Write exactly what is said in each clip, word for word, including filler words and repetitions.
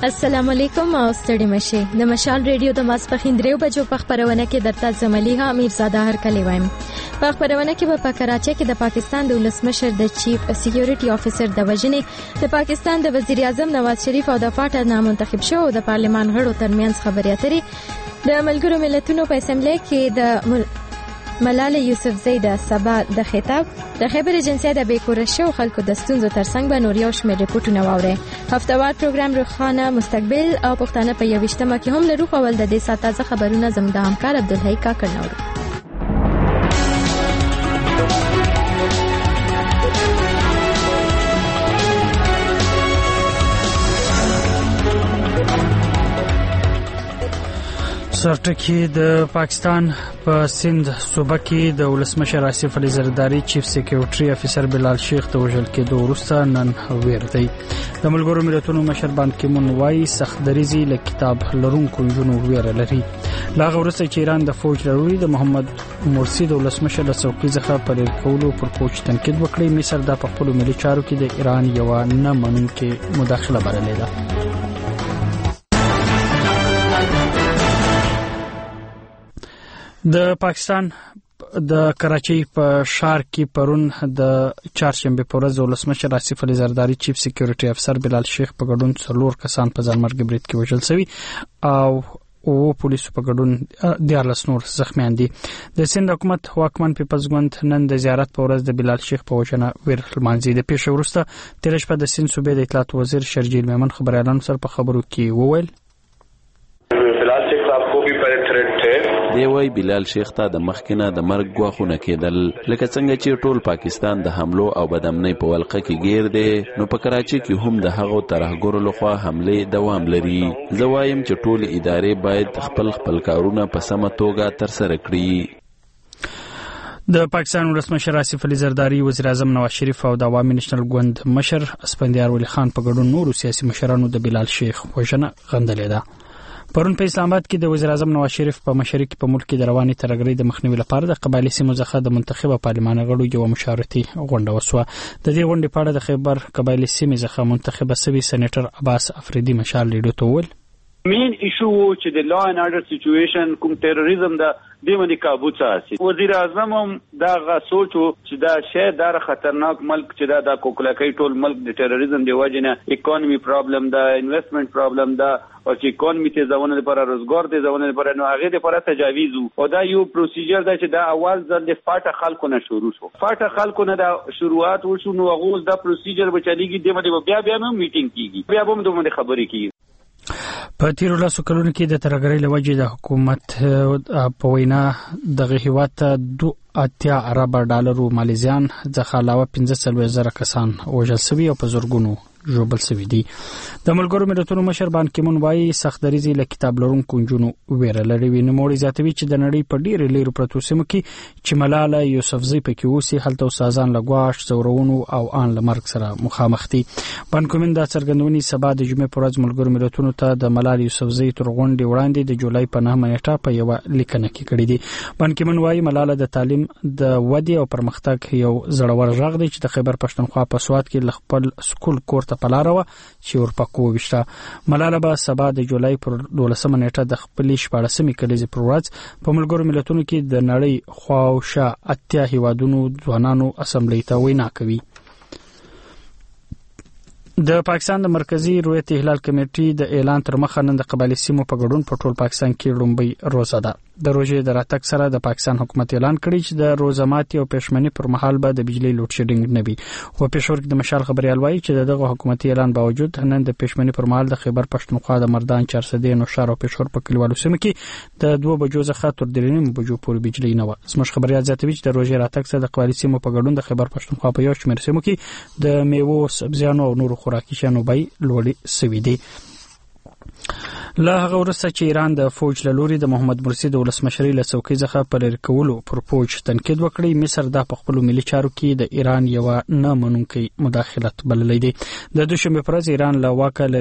السلام علیکم او ستړي مشه د مشال ریډیو د ماسپخین دریو بجو په خبرونه کې درته زملیها امیرزاده هرکلی وایم. په خبرونه کې په کراچۍ کې د پاکستان د ولسمشر د چیف سکیورټي افیسر د وژنې، د پاکستان د وزیر اعظم نواز شریف او د فاټا نامنتخب شو د پارلمان غړو ترمنځ خبرې اترې، د ملګرو ملتونو په اسمبلی کې د مل... ملاله یوسفزۍ د سبا د خطاب، د خبر ایجنسی د بیکوره شو خلکو د ستونزو ترڅنګ به نور یو شمېر ریپورتونه واوري. هفتوار پروګرام روخانه مستقبل او پښتانه په یوشتمه کې هم لرو. اول د دې ساعت تازه خبرونه زموږ د همکار عبدالحی کاکړ نورو. سرټکی د پاکستان په سند صوبه کې د ولسمشر آصف علي زرداری چیف سکیورټي افیسر بلال شیخ د وژل کېدو وروسته نن ویر دی. د ملګرو ملتونو مشر بان کی مون وايي سخت دریزي له کتاب لرونکو جنو ویر لري. لا غورسه چې ایران د فوج لري د محمد مرسی د ولسمشر له څوکۍ څخه پر کولو پر پوښ تنقید وکړي. مصر د خپل ملي چارو کې د ایران یو نه منونکې مداخله بللې ده. د پاکستان د کراچۍ په ښار کې پرون د چهارشنبه په ورځ ولسمشر آصف علي زرداری چیف سکیورټي افسر بلال شیخ په ګډون څلور کسان په ځانمرګي برید کې وژل شوي او او پولیسو په ګډون دیارلس نور زخمیان دي. د سند حکومت واکمن پیپلز ګوند نن د زیارت په ورځ د بلال شیخ په وجنه ویر لمانځي. د پیښې وروسته تیر شپه د سند صوبې د اطلاعات وزیر شرجیل میمن خبريالانو سره په خبرو کې وویل بلال شیخ صاحب کو بھی پر تھریٹ تھے. دی وای بلال شیخ ته د مخکنه د مرګ غواخونه کېدل، لکه څنګه چې ټول پاکستان د حملو او بدامنۍ په ولقه کې گیر دی، نو په کراچۍ کې هم د هغو ترهګرو لخوا حمله دوام لري. زه وایم چې ټول ادارې باید خپل خپل کارونه په سمه توګه ترسره کړي. د پاکستان ولسمشر آصف علي زرداری، وزیر اعظم نواز شریف او د عوامي نېشنل ګوند مشر اسفندیار ولی خان په ګډون نورو سیاسي مشرانو د بلال شیخ وژنه غندلې ده. پرون په اسلام آباد کې د وزیر اعظم نواز شریف په مشرۍ کې په ملک کې د رواني ترهګرۍ د مخنیوي لپاره د قبایلي سیمو څخه د منتخبه پارلمان غړو یو مشاورتي غونډه وسوه. د دې غونډې په اړه د خیبر قبایلي سیمې څخه منتخبه شوی سېنیټر عباس افریدي مشال ریډیو ته وویل مین ایشو وو چې د لا اینڈ آرډر سچویشن کوم ټیرریزم دا د باندې قابو ساتي. وزیر اعظم هم دا غا سوچو چې دا شی دا خطرناک ملک چې دا د کوکلکۍ ټول ملک د ټیرریزم دی وجنه اکانومي پرابلم دا انویسټمنٹ پرابلم دا او چې اکانومي ته ځونه لپاره روزګار دی ځونه لپاره نو هغه لپاره تجاویز او دا یو پروسیجر دا چې دا اول ځل د فاټه خلکو نه شروع شو. فاټه خلکو نه دا شروعات وشو نو هغه دا پروسیجر به چلیږي د باندې بیا بیا هم میټینګ کیږي بیا هم دومره خبرې کیږي. په تیرو لسو کلونو کې د ترهګرۍ له وجې د حکومت په وینا دغه هیواد ته دوه اتیا ارب ډالرو مالیزیان څخه علاوه پنځه څلوېښت زره کسان وژل شوي او په زرګونو ژوبل شوي دي. د ملګرو ملتونو مشر بان کی مون وايي سخت دریزي له کتاب لرونکو نجونو ویره لري. نوموړي زیاتوي چې د نړۍ په ډېرو لیرو پرتو سیمو کې چې ملاله یوسفزۍ پکې اوسي هلته استادان له ګواښ زورونو او ان له مرګ سره مخامخ دي. بان کی مون دا څرګندونې سبا د جمعې پر ورځ ملګرو ملتونو ته د ملاله یوسفزۍ تر غونډې وړاندې د جولای په نهمه نیټه په یو لیکنه کې کړې دي. بان کی مون وايي ملاله د تعلیم د ودې او پرمختګ یو زړور غږ دی چې د خیبر پښتونخوا په سواد کې خپل سکول کور ته پلار و چې ورپکو وشته. ملاله به سبا د جولای پر دولسمه نیټه د خپل شپاړسمې کلیزې پر ورځ په ملګرو ملتونو کې د نړۍ خواوشا اتیا هیوادونو ځوانانو اسمبلی ته وینا کوي. د پاکستان د مرکزی رویت احلال کمیټې د اعلان تر مخه نن د قبایلی سیمو په ګډون په ټول پاکستان کې لومړی روزه ده. د روزې د راتګ سره د پاکستان حکومت اعلان کړی چې د روزه ماتي او پښمنۍ پر مهال به د بجلی لوډ شیډینګ نه وي. خو پېښور کې د مشال خبريال وایي چې دغه حکومتي اعلان باوجود نن د پښمنۍ پر مهال د خیبر پښتونخوا د مردان چارسدې نو شهر او پېښور په کلیوالو سیمو کې د دوه بجو څخه تر درې نیمو بجو پورې بجلی نه و. زموږ خبريال زیاتوي چې د روزې راتګ سره د قبایلی سیمو په ګډون د خیبر پښتونخوا په یو شمېر سیمو کې د میوو سبزیانو او نورو خوراکي شیانو بیې لوړې شوې دي. له هغه وروسته چې ایران د فوج له لوري د محمد مرسی د ولسمشرۍ له څوکۍ څخه په لرې کولو پر فوج تنقید وکړي، مصر د په خپلو ملي چارو کې د ایران یوه نه منونکې مداخلت بللی دی. د دوشنبې په ورځ ایران له واکه لرې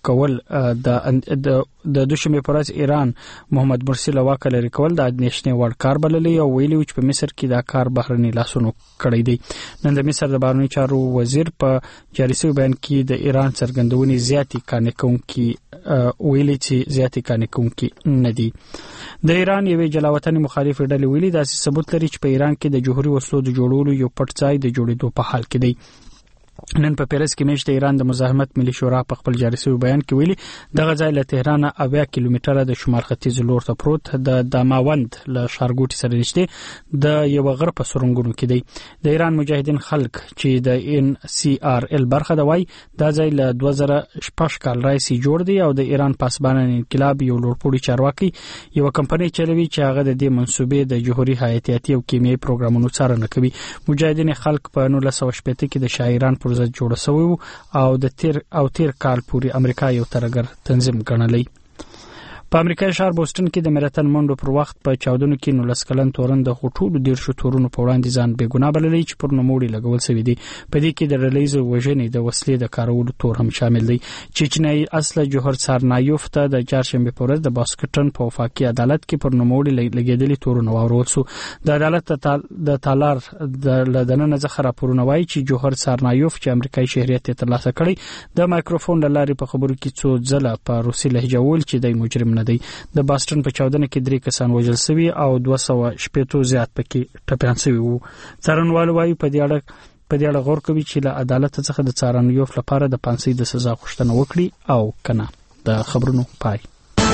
کول د د دوشنبه پر ورځ ایران محمد مرسی له واک لري کول د اندېښنې وړ کار بللی او ویلي چې په مصر کې دا کار بهرني لاسونو کړی دی. نن د مصر د بهرنیو چارو وزیر په جاري شوی بیان کې د ایران څرګندونې زیاتې کانې کوونکي ویلي چې زیاتې کانې کوونکي نه دي. د ایران یوې جلاوطنۍ مخالف ډلې ویلي داسې ثبوت لري چې په ایران کې د جوهري وسلو د جوړولو یو پټ ځای د جوړېدو په حال کې دی. نن په پیرس کې مېشت ایران د مزاحمت ملي شورا په خپل جاري شوی بیان کې ویلي دغه ځای له تهران اویا کیلومتره د شمال ختیځ لور ته پروت د داماوند له ښارګوټي سره نږدې د یو غر په سرنګونو کې دی. د ایران مجاهدین خلک چې د ان سی آر ال برخه د وای دا ځای له دوه زره شپږ کال راځي جوړ دی او د ایران پاسبان انقلاب یو لوړپوړي چارواکي یو کمپنۍ چلوي چې هغه د دې منسوبې د جوهري حیاتیاتي او کیمیاوي پروګرامونو څارنه کوي. مجاهدین خلک په نولس سوه شپږ کې د شاعران پر ضد جوړ شوی او د تیر او تیر کال پورې امریکا یو ترګر تنظیم ګڼلی. په امریکای ښار بوسټن کې د میراتن منډو پر وخت په چاودنو کې نولس کلن تورن د خټولو دیرشو تورونو په وړاندې ځان بې ګناه بللی چې پر نوموړي لګول شوی دی. په دې کې د ډلهییزې وژنې د وسلې د کارولو تور هم شامل دی. چچنیایي اصله جوهر سارنایوف ته د چهارشنبې په ورځ د باسکټن په وفاقي عدالت کې پر نوموړي لګېدلي تورونه واورول شو. د عدالت د تالار د دننه څخه راپورونه وایي چې جوهر سارنایوف چې امریکایي شهریت یې ترلاسه کړی د مایکروفون له لارې په خبرو کې څو ځله په روسي لهجه وویل چې دی مجرم دی. د باستون په چاودنه کې درې کسان وژل شوي او دوه سوه شپږ زیات پکې ټپيان شوي وو. څارنوال وايي په دې اړه په دې اړه غور کوي چې له عدالت څخه د څارنویوف لپاره د پانسۍ د سزا غوښتنه وکړي او کنه. د خبرونو پای.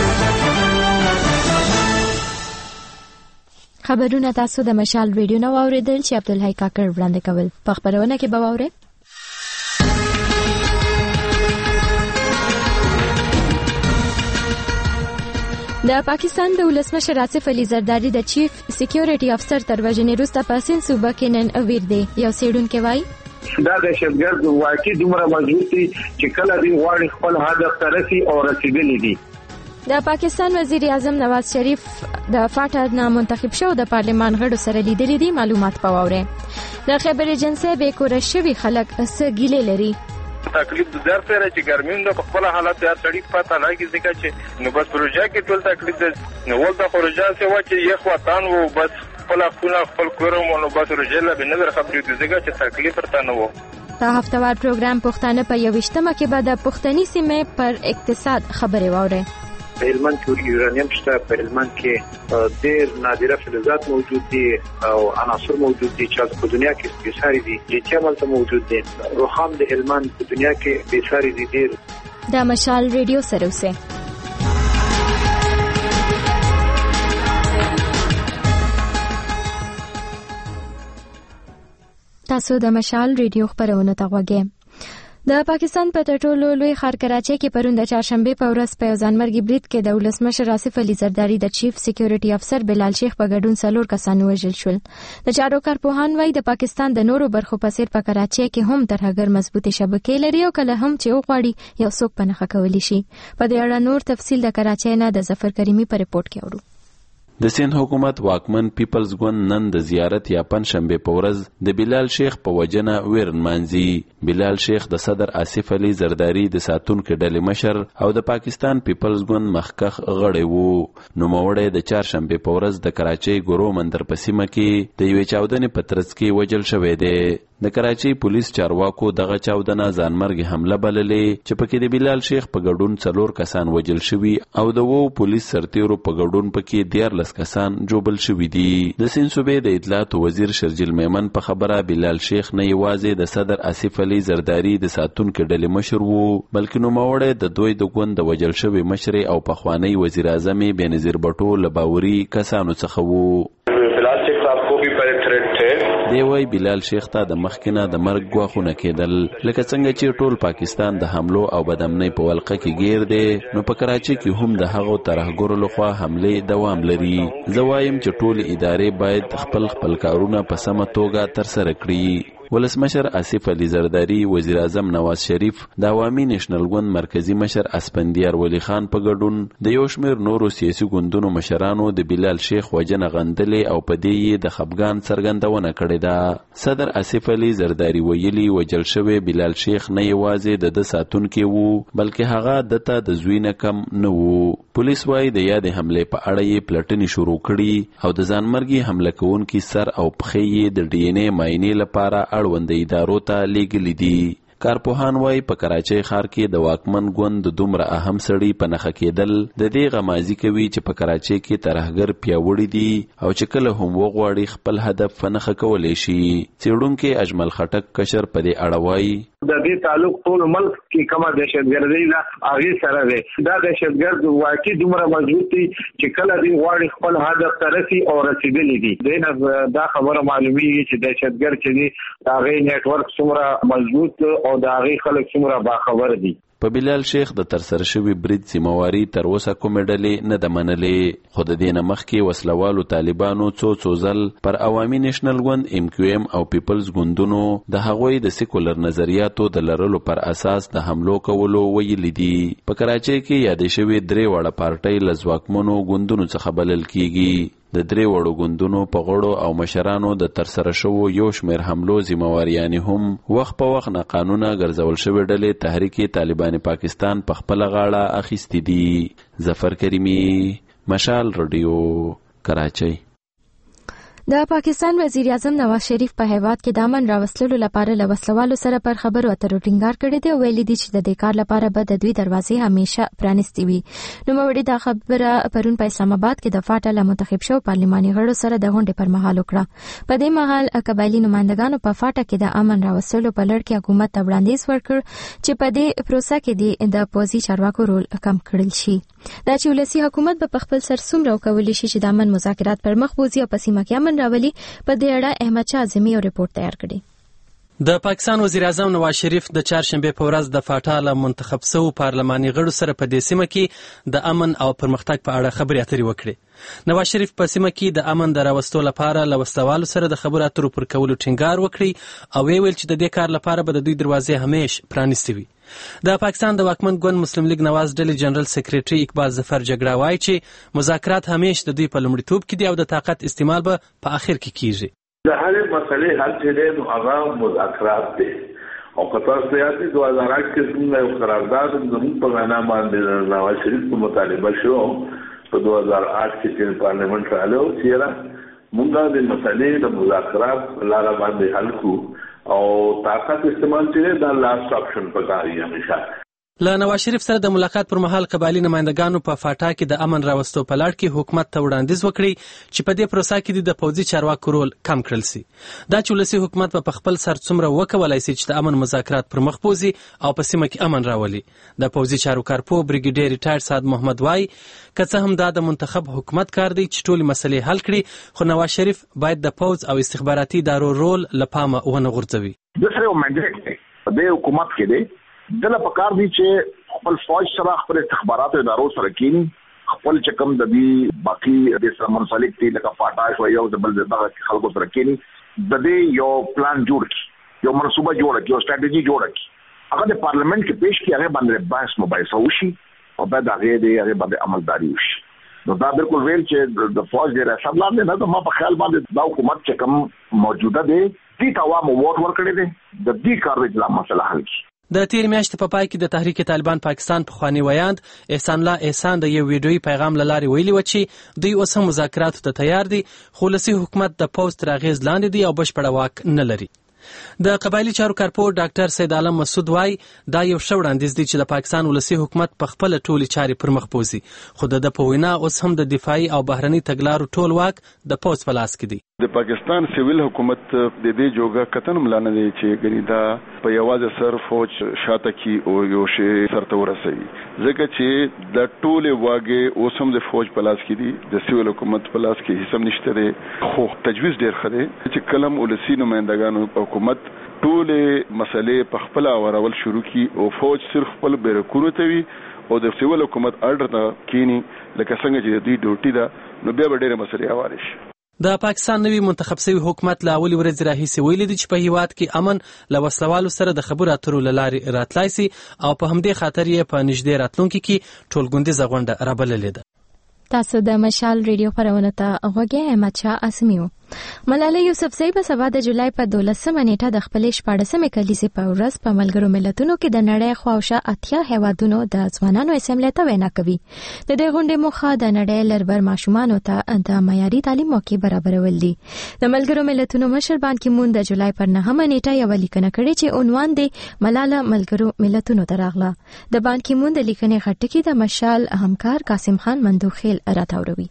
خبرونه تاسو د مشال ریډیو نو اوریدل چې عبدالحی کاکر وړاندې کول. په خبرونه کې به واورئ د پاکستان د ولسمشر آصف علي زرداری د چیف سکیورټي افسر تر وژنې وروسته په سند صوبه کې نن اویر دی. یو څېړونکی وایي دا دهشتګرد واقعي دومره مضبوط دي چې کله دوی غواړي خپل هدف ته رسي او رسیدلی دي. د پاکستان وزیر اعظم نواز شریف د فاټا نه منتخب شو د پارلمان غړو سره لیدلي دي. معلومات پواوري د خبر ایجنسی به کور شوی خلک څه ګیلې لري. تکلیف د در سره چې ګرمیم د خپل حالت د سړی پته لګي ځکه چې نو بس پروژه کې ټول تکلیف د نو ول د پروژه څه و چې یو وطن وو بس خپل خپل خپل کورم نو بس پروژه لا به نظر خبرې د ځکه چې تکلیف ورته نه وو. په هفتوار پروګرام پښتانه په یوشتمه کې به د پښتني سیمې پر اقتصاد خبرې واوري. په هلمند کې یورانیم شته، په هلمند کې ډېر نادره فلزات موجود دي او عناصر موجود دي چې په دنیا کې بېساري دي. لیتیم هم موجود دي. روخام د هلمند په دنیا کې بېساري دي ډېر. د مشال ریډیو سره اوسئ. تاسو د مشال ریډیو خبرونه ته غوږی. د پاکستان په ټولو لوی ښار کراچۍ کې پرون د چهارشنبه په ورځ په ځانمرګي برید کې د ولسمشر آصف علي زرداری د چیف سکیورټي افسر بلال شیخ په ګډون څلور کسان وژل شول. د چارو کارپوهان وایي د پاکستان د نورو برخو په څیر په کراچۍ کې هم ترهګر مضبوطه شبکې لري او کله هم چې وغواړي یو څوک په نخښه کولی شي. په دې اړه نور تفصیل د کراچۍ نه د ظفر کریمي په ریپورت کې اورو. د سند حکومت واکمن پیپلز ګوند نن د زیارت یا پنځشنبه په ورځ د بلال شیخ په وجنه ویرن مانځي. بلال شیخ د صدر آصف علي زرداری د ساتونکو ډلې مشر او د پاکستان پیپلز ګوند مخکخ غړی وو. نو موړی د چهارشنبه په ورځ د کراچۍ ګورو مندر په سیمه کې د یوې چاودنې په ترڅ کې وژل شوی دی. د کراچۍ پولیس چارواکو دغه چاودنه ځانمرګي حمله بللې چې پکې د بلال شیخ په ګډون څلور کسان وژل شوي او د وو پولیس سرتیرو په ګډون پکې دیارلس کسان جوبل شوي دي. د سند صوبې د اطلاعات وزیر شرجیل میمن په خبره بلال شیخ نه یوازې د صدر آصف علي زرداری د ساتونکو ډلې مشر وو بلکې نوموړی د دوی د ګوند د وژل شوي مشر او پخوانی وزیر اعظم بېنظیر بټو له باوري کسانو څخه وو. بلال شیخ صاحب کو بھی بڑے تھریٹ تھے. دی وای بلال شیخ ته د مخکنه د مرګ غواخونه کېدل لکه څنګه چې ټول پاکستان د حملو او بدامنۍ په ولقه کې گیر دی نو په کراچۍ کې هم د هغو ترهګرو لخوا حمله دوام لري. زه وایم چې ټول ادارې باید خپل خپل کارونه په سمه توګه ترسره کړي. ولسمشر آصف علي زرداری، وزیر اعظم نواز شریف، د عوامي نېشنل ګوند مرکزی مشر اسپندیار ولی خان په ګډون د یو شمېر نورو سیاسي ګوندونو مشرانو د بلال شیخ وجنه غندلې او په دې یې د خپګان څرګندونه کړې ده. صدر آصف علي زرداری ویلي وجل شوی بلال شیخ نه یوازې د د ساتونکي وو بلکې هغه دته د زوی نه کم نه وو. پولیس وايي د یادې حملې په اړه یې پلټنې شروع کړي او د ځانمرګي حمله کوونکي سر او پښې یې د ډي ان اے معاینې لپاره اړوند ادارو ته لیږلي دي. کارپوهان وايي په کراچۍ ښار کې د واکمن ګوند دومره اهم سړي په نښه کېدل د دې غمازي کوي چې په کراچۍ کې ترهګر پیاوړي دي او چې کله هم وغواړي خپل هدف په نښه کولی شي. څېړونکی اجمل خټک کشر په دې اړه وايي د دې تعلق ټول ملک کې کومه دهشتګردي ده هغه سره ده. دا دهشتګرد واقعي دومره مضبوط دي چې کله دې غواړي خپل هدف ته رسي او رسیدلی دي. دینه دا خبره معلومیږي چې دهشتګرد چې دي هغه نېټ ورک څومره مضبوط او دا هغه خلک څومره باخبر دي. په بلال شیخ د ترسره شوي برید ذمہواري تر اوسه کومې ډلې نه ده منلې، خو د دې نه مخکې وسلوالو طالبانو څو څو ځل پر عوامي نېشنل ګوند ایم کیو ایم او پیپلز ګوندونو د هغوی د سیکولر نظریاتو د لرلو پر اساس د حملو کولو ویلي دي. په کراچۍ کې یادې شوې درې واړه پارټۍ له ځواکمنو ګوندونو څخه بلل کیږي. د درې وړو ګوندونو په غړو او مشرانو د ترسره شوو یو شمېر حملو ذمہواریانې هم وخت په وخت ناقانونه ګرځول شوې ډلې تحریک طالبان پاکستان په خپله غاړه اخیستې دي. ظفر کریمي، مشال رادیو، کراچۍ. د پاکستان وزیر اعظم نواز شریف په هیواد کې د امن راوستلو لپاره له وسلوالو سره پر خبرو اترو ټینګار کړی دی او ویلي دي چې د دې کار لپاره به د دوی دروازې همیشه پرانیستې وي. نوموړي دا خبره پرون په اسلام آباد کې د فاټا له منتخب شوو پارلماني غړو سره د غونډې پر مهال وکړه. په دې مهال قبایلي نمائندګانو په فاټا کې د امن راوستلو په لړ کې حکومت ته وړاندیز ورکړ چې په دې پروسه کې د پوځي چارواکو رول کم کړل شي. دا چې ولسی حکومت به خپل سر څومره وکولای شي چې د امن مذاکرات پر مخ بوزي او په سیمه کې امن راولي، په دې اړه احمد شاه اعظمي یو ریپورت تیار کړی. د پاکستان وزیر اعظم نواز شریف د چهارشنبه په ورځ د فاټا له منتخب شوو پارلماني غړو سره په دې سیمه کې د امن او پرمختګ په اړه خبرې اترې وکړې. نواز شریف په سیمه کې د امن د راوستلو لپاره له وسلوالو سره د خبرو اترو پر کولو ټینګار وکړي او ویل چې د دې کار لپاره به د دوی دروازې همیش پرانیستې وي. د پاکستان د واکمن ګوند مسلم لیگ نواز ډلې جنرال سیکریټري اقبال ظفر جګړه وایي چې مذاکرات همیش د دوی په لومړیتوب کې دي او د طاقت استعمال به په اخر کې کیږي. د هرې مسلې حل چې دی نو هغه مذاکرات دی او که تاسو یاد کړئ دوه هزار اته کې څنګه یو قرارداد زموږ په وینا باندې نواز شریف په مطالبه شو په دوه هزار اته کې چې پارلیمنت راغلی و چې موږ د مسلې د مذاکرات لاره باندې حل کړو او طاقت استعمال چې دا لاست اپشن پکاري همیشه. له نواز شریف سره د ملاقات پر مهال قبایلي نمائندګانو په فاټا کې د امن راوستو په لړ کې حکومت ته وړاندیز وکړي چې په دې پروسه کې د پوځي چارواکو رول کم کړل شي. دا چې ولسی حکومت په خپل سر څومره وکولای شي چې د امن مذاکرات پر مخ بوزي او په سیمه کې امن راولي. د پوځي چارو کارپو بریګیډیر ریټایر سعد محمد وای که څه هم دا د منتخب حکومت کار دی چې ټولې مسلې حل کړي، خو نواز شریف باید د پوځ او استخباراتي ادارو رول له پامه ونه غورځوي. د سره منډیټ دی د حکومت کې دی دله پکار دی چې خپل فوج سره خپل استخباراتو ادارو سره کینی خپل چکم د دې باقي د سره منسلک دي لکه فاټا شو یو د بل دغه خلکو سره کینی د دې یو پلان جوړ کی یو منصوبه جوړ کی یو ستراتیژي جوړ کی هغه د پارلیمنت کې پیش کی هغه باندې بحث مباحثه وشي او بعد هغه د هغه باندې عملداري وشي. نو دا بالکل ویل چې د فوج د رساب لاندې نه ما په خیال باندې دا حکومت چې کوم موجوده دی دې ته عوامو ووټ ورکړي دي د دې کار د مسله حل شي. د تیر میاشتې په پای کې د تحریک طالبان پاکستان پخوانی ویاند احسان الله احسان د یو ویډیویي پیغام له لارې ویلي و چې دوی اوس هم مذاکراتو ته تیار دي، خو ولسي حکومت د پوځ تر اغېز لاندې دی او بشپړه واک نه لري. د قبایلی چارو کارپو ډاکټر سید عالم مسعود وای دا یو ښه وړاندیز دی چې د پاکستان ولسي حکومت په خپل ټولې چارې پر مخ بوزي، خو د په وینا اوس هم د دفاعي او بهرني تګلارو ټول واک د پوځ په لاس کې دی. د پاکستان سیویل حکومت د دې جوګه کتن ملانه دی چې ګنې دا په یوازې سر فوج شاته کی او یو شی سرته ورسوي، ځکه چې د ټولې واګې اوس هم د فوج په لاس کې دي، د سیویل حکومت په لاس کې هیڅ هم نشته دی. خو تجویز ډیر ښه دی چې کلم ولسي نمائندګانو حکومت ټولې مسلې په خپل اورول شروع کی او فوج صرف خپل بیرکونو ته وي او د سیویل حکومت اډر ته کینی لکه څنګه چې دوی ډیوټي ده، نو بیا به ډېرې مسلې هوارې شي. د پاکستان نوي منتخب شوي حکومت له اولې ورځې راهیسې ویلي دي چې په هیواد کې امن له وسلوالو سره د خبرو اترو له لارې راتلای سي او په همدې خاطر یې په نږدې راتلونکي کې ټولګوندیزه غونډه رابللې ده. تاسو د مشال ریډیو خبرونه ته غوږی احمد شاه اسمیو. ملالۍ یوسفزۍ په سبا د جولای په دولسمه نیټه د خپلې شپاړسمې کلیزې په ورځ په ملګرو ملتونو کې د نړۍ خواوشا اتیا هیوادونو د ځوانانو اسمبلی ته وینا کوي. د دې غونډې موخه د نړۍ لربر ماشومانو ته د معیاري تعلیم موقع برابرول دي. د ملګرو ملتونو مشر بان کی مون د جولای پر نهمه نیټه یو لیکنه کړې چې عنوان دی ملاله ملګرو ملتونو ته راغله. د بان کی مون د لیکنې غټکی د مشال همکار قاسم خان مندوخیل راتاوروي.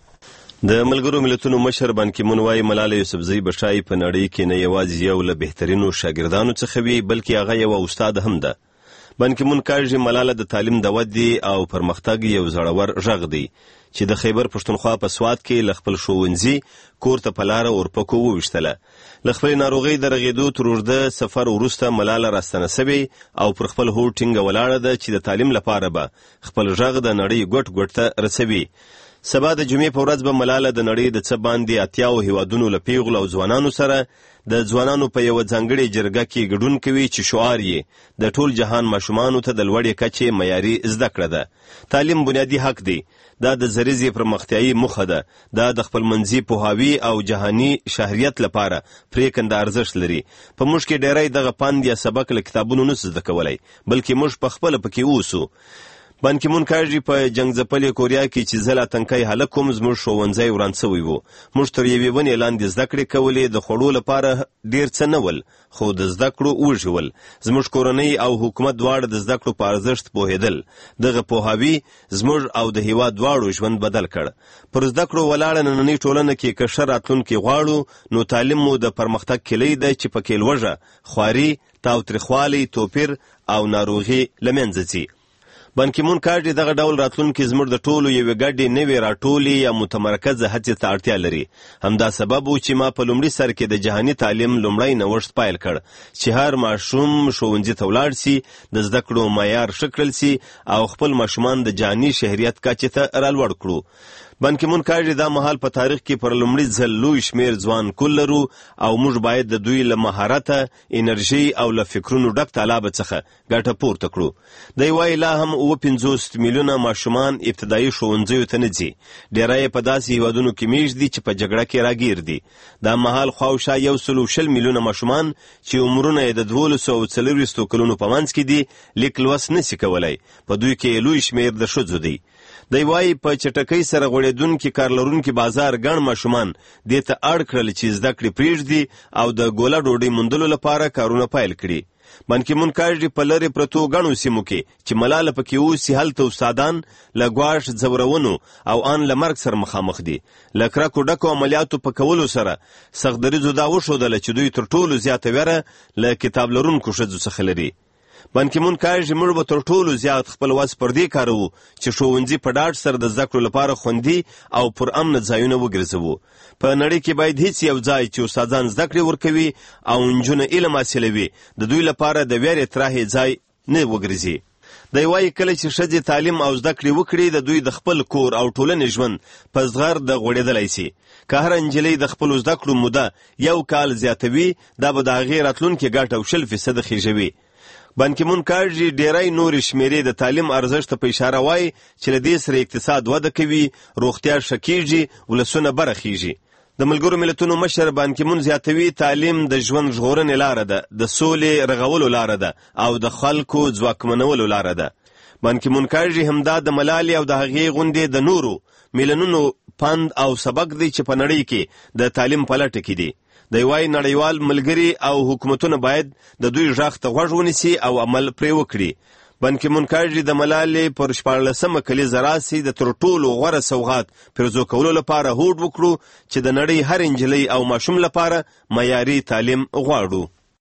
د ملګرو ملتونو مشر بان کی مون وايي ملاله یوسفزۍ بشای په نړۍ کې نه یوازې یو له بهترینو شاګردانو څخه وي بلکې هغه یو استاد هم ده. بان کی مون کاږي ملاله د تعلیم د ودې او پرمختګ یو زړور غږ دی چې د خیبر پښتونخوا په سواد کې ل خپل ښوونځي کور ته په لاره ورپکو وویشتله. ل خپل ناروغي د رغېدو تر اوږده سفر وروسته ملاله راستنه سوې او پر خپل هوډ ټینګه ولاړه ده چې د تعلیم لپاره به خپل غږ د نړۍ ګوټ ګوټ ته رسوي. سبا د جمعې په ورځ به ملاله د نړۍ د څه باندې اتیاو هیوادونو له پیغلو او ځوانانو سره د ځوانانو په یو ځانګړي جرګه کې ګډون کوي چې شعار یې د ټول جهان ماشومانو ته د لوړې کچې معیاري زده کړه ده. تعلیم بنیادی حق دی. دا د زریزې پرمختیایي موخه ده. دا د خپلمنځي پوهاوي او جهاني شهریت لپاره پرېکنده ارزښت لري. په موږ کې ډېری دغه پند یا سبق له کتابونو نسو زده کولی بلکې موږ په خپله پکې اوسو. بان کی مون کاږي په جنگ ځپلې کوریا کې چې زلا تنکای هلک کوم زموږ ښوونځی وران سوی وو. موږ تر یوې ونې لاندې زده کړې کولې د خوړو لپاره ډېر څه نه ول خو د زده کړو وژول. زموږ کورنۍ او حکومت دواړه د زده کړو په ارزښت پوهېدل. دغه پوهاوي زموږ او د هیواد دواړو ژوند بدل کړ. پر زده کړو ولاړه نننۍ ټولنه کې که ښه راتلونکی غواړو نو تعلیم مو د پرمختګ کلی دی چې پکې لوږه خواري تاوتریخوالی توپیر او ناروغي له منځه ځي. بان کی مون کاږي دغه ډول راتلونکي زموږ د ټولو یوې ګډې نوې راټولې یا متمرکزه هڅې ته اړتیا لري. همدا سبب و چې ما په لومړي سر کې د جهاني تعلیم لومړی نوښت پیل کړ چې هر ماشوم ښوونځي ته ولاړ سي د زده کړو معیار ښه کړل سي او خپل ماشومان د جهاني شهریت کچې ته رالوړ کړو. بان کی مون کاږي دا مهال په تاریخ کې پر لومړي ځل لوی شمیر ځوان کول لرو او موږ باید د دوی له مهارت انرژي او له فکرونو ډک طلبه څخه ګټه پورته کړو. دوی وايي لا هم اوه پنځوس میلیونه ماشومان ابتدایي ښوونځیو ته نه ځي. ډېری په داسې هیوادونو کې میشت دي چې په جګړه کې راګیر دي. دا مهال خواوشا یو سل او شل میلیونه ماشومان چې عمرونه یې د دولسو او څلوېښتو کلونو په منځ کې دي لیک لوست نسي کولی. په دوی کې لوی شمیر د ښځو دی. دی وايي په چټکۍ سره غوړېدونکي کار لرونکي بازار ګڼ ماشومان دې ته اړ کړل چې زده کړې پرېږدي او د ګوله ډوډۍ موندلو لپاره کارونه پیل کړي. بان کی مون کاږي په لرې پرتو ګڼو سیمو کې چې ملاله پکې اوسي هلته استادان له ګواښ ځورونو او ان له مرګ سره مخامخ دي. له کرکو ډکو عملیاتو په کولو سره سختدریځو دا وښودله چې دوی تر ټولو زیاته ویره له کتاب لرونکو ښځو څخه لري. بان کی مون کاږي موږ به تر ټولو زیات خپل وس پر دې کاروو چې ښوونځي په ډاډ سره د زده کړو لپاره خوندي او پر امن ځایونه وګرځوو. په نړۍ کې باید هیڅ یو ځای چې استادان زده کړې ورکوي او نجونې علم حاصلوي د دوی لپاره د ویرې تراهې ځای نه وګرځي. دی وايي کله چې ښځې تعلیم او زده کړې وکړي د دوی د خپل کور او ټولنې ژوند په زغر د غوړېدلی سي. که هره نجلۍ د خپلو زده کړو موده یو کال زیاتوي دا به د هغې راتلونکې ګټه او شل فیصده خیژوي. بان کی مون کاږي ډېری نورې شمیرې د تعلیم ارزښت په اشاره وایي چې له دې سره اقتصاد وده کوي روغتیا ښه کیږي ولسونه برخیږي. د ملګرو ملتونو مشر بان کی مون زیاتوي تعلیم د ژوند ژغورنې لاره ده د سولې رغولو لاره ده او د خلکو ځواکمنولو لاره ده. بان کی مون کاږي همدا د ملالې او د هغې غونډې د نورو میلیونونو پند او سبق دی چې په نړۍ کې د تعلیم په لټه کې دي. دی وايي نړیوال ملګري او حکومتونه باید د دوی غږ ته غوږ ونیسي او عمل پرې وکړي. بان کی مون کاږي د ملالې پر شپاړلسمه کلیزه راسي د تر ټولو غوره سوغات پرزو کولو لپاره هوډ وکړو چې د نړۍ هر نجلۍ او ماشوم لپاره معیاري تعلیم غواړو.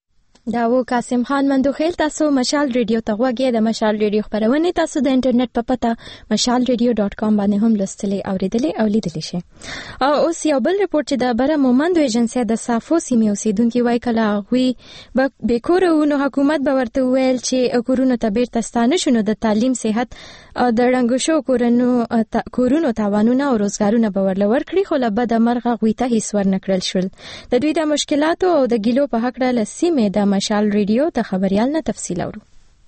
دا و قاسم خان مندوخیل. تاسو مشال ریډیو ته غوږی د مشال ریډیو خبرونه تاسو د انټرنیټ په پته مشال ریډیو ډاٹ کام باندې هم لوستلې اوریدلې او لیدلې شي. او اوس یو بل رپورټ چې د بره مومند ایجنسی د صافو سیمې اوسیدونکو وایي کله غوي به کورونو حکومت به ورته ویل چې کورونو ته بیرته ستانه شونه د تعلیم صحت او د رنګ شو کورونو کورونو تاوانونه او روزګارونه به ورل ورکړي، خو له بد مرغه غوي ته هیڅ ورنکړل شول. د دوی د مشکلاتو او د ګیلو په حق له سیمې د مشال ریډیو ته خبريال نه تفصیل اورو.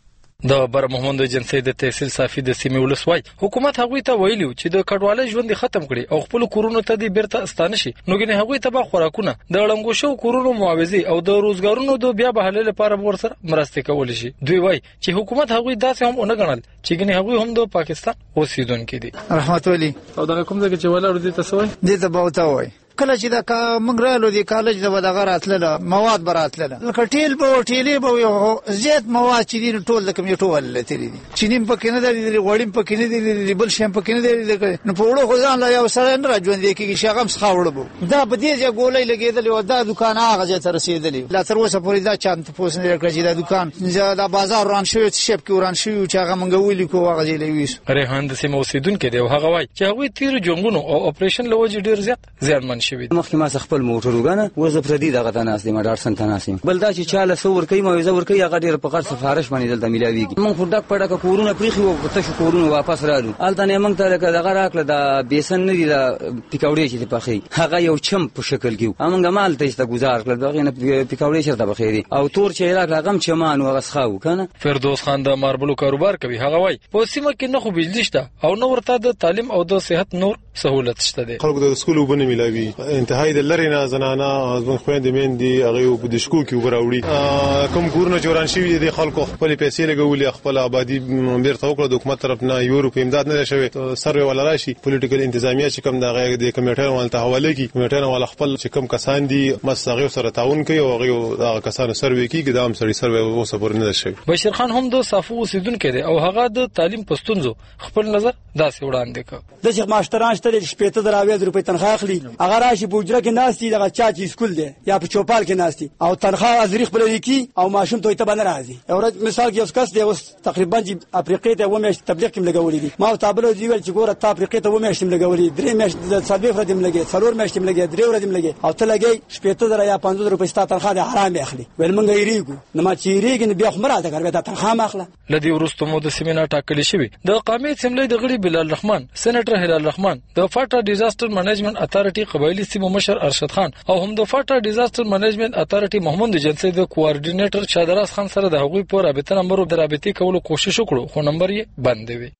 د بر محمد ایجنسی د تحصیل صافي د سیمې ولسوای حکومت هغوی ته ویلو چې د کډوالۍ ژوند ختم کړي او خپل کورونو ته د بیرته استانه شي، نو ګنې هغوی ته به خوراکونه د لنګو شو کورونو معاوضه او د روزګارونو د بیا بحاله لپاره ورسره مرسته کول شي. دوی وایي چې حکومت هغوی داسې هم اونګ غنل چې ګنې هغوی هم د پاکستان اوسیدونکو دي. رحمت ولی او دا کوم ځای چې ولاړ دي تاسو وایي دې ته باوته وایي کله چې دا موږ رالو دی کالج د ودغه راتله مواد براتله لکه ټیل به ټیلې به یو زیات مواد چې دي ټول د کمیټو ولته دي چې نیم پکې نه دی غوړیم پکې نه دی بل شیم پکې نه دی نو په وړو خدان لا یو سره نه راځوند دی کې شغم څخاوړ بو دا په دې ځای ګولې لګیدل او دا دکان هغه ځای ته رسیدلی لا تر اوسه پورې دا چانت پوس نه کړی چې دا دکان دا بازار روان شوی شپ کې وران شوی چې هغه مونږ ویل کو هغه ځای لويس ریحان د سیمه اوسیدونکو دی هغه وایي چې هغه تیر جنگونو او اپریشن لوجه ډیر زیات زیانمن شوی مخکې خپل موټر وګنه وزه پردي دغه تناس دی مدار سن تناس بل دا چې چاله سور کوي مو زور کوي هغه ډیر په قر سفارش باندې دلته ملاويږي موږ فردک پړه کورونه پریخي او ته شو کورونه واپس رالو الته نه موږ ته دغه راکله د بیسن نه دی د پکوړې چې په خي هغه یو چم په شکل کیو موږ مال ته است گزار کړل دغه نه پکوړې شرط په خيري او تور چې راکله غم چمان او غسخاو کنه. فردوس خان د ماربلو کاروبار کوي هغه وای په سیمه کې نه خو بجلی شته او نو ورته د تعلیم او د صحت نور سہولت شته دي. خلکو د سکول وبنه ملاوي انتهای د لری نه زنانه ازمن خويندې مين دي هغه په د شکو کې وګراوړي کوم کورونه جوړان شوی دي خلکو خپل پیسې لګولې خپل آبادی بیرته وکړه د حکومت طرف نه یورپ امداد نه شوی سروي ولا راشي پولیټیکل انتظامیه چې کوم د د کمیټې ولته حواله کی کمیټې ول خپل چې کوم کسان دي مسغه سره تعاون کوي او هغه د کسانو سروي کی ګدام سړي سروي اوسه پر نه شوی. بشیر خان هم د صافو اوسیدونکو دی او هغه د تعلیم پستونزو خپل نظر داسې وړاندې کړ د چې ماشټران شته شپږ دراویز روپۍ تنخواه اخلي هغه راشي په اجره کې ناشتي دغه چا چې سکول دی یا په چوپال کې ناشتي او تنخواه ازریخ بل لیکي او ماشوم ته ته باندې راځي او مثال کې اوس کس دی اوس تقریبا چې افریقې ته و مې تبلیغ کې لګولې دي ما تابلو دی ویل چې ګوره ته افریقې ته و مې شتم لګولې درې مې د څلور ورځې لګې څلور مې شتم لګې درې ورځې لګې او ته لګې شپږ در یا پنځه روپۍ ستاسو تنخواه د حرام اخلي ول مونږ یریګو نو ما چې یریګ بیا خو مراته کوي ته تنخواه ماخله. لدی ورستو مو د سیمینار ټاکل شوی د قومي اسمبلی د غړي بلال رحمان سېنیټر هلال رحمان د فاټا ډیزاستر منیجمنت اتارټي قبایلی سیمو مشر ارشد خان او هم د فاټا ډیزاستر منیجمنت اتارټي محمد ایجنسی د کوارډینیټر شادراز خان سره د هغوی په رابطه نمبر د رابطې کولو کوشش وکړو خو نمبر یې بند دی.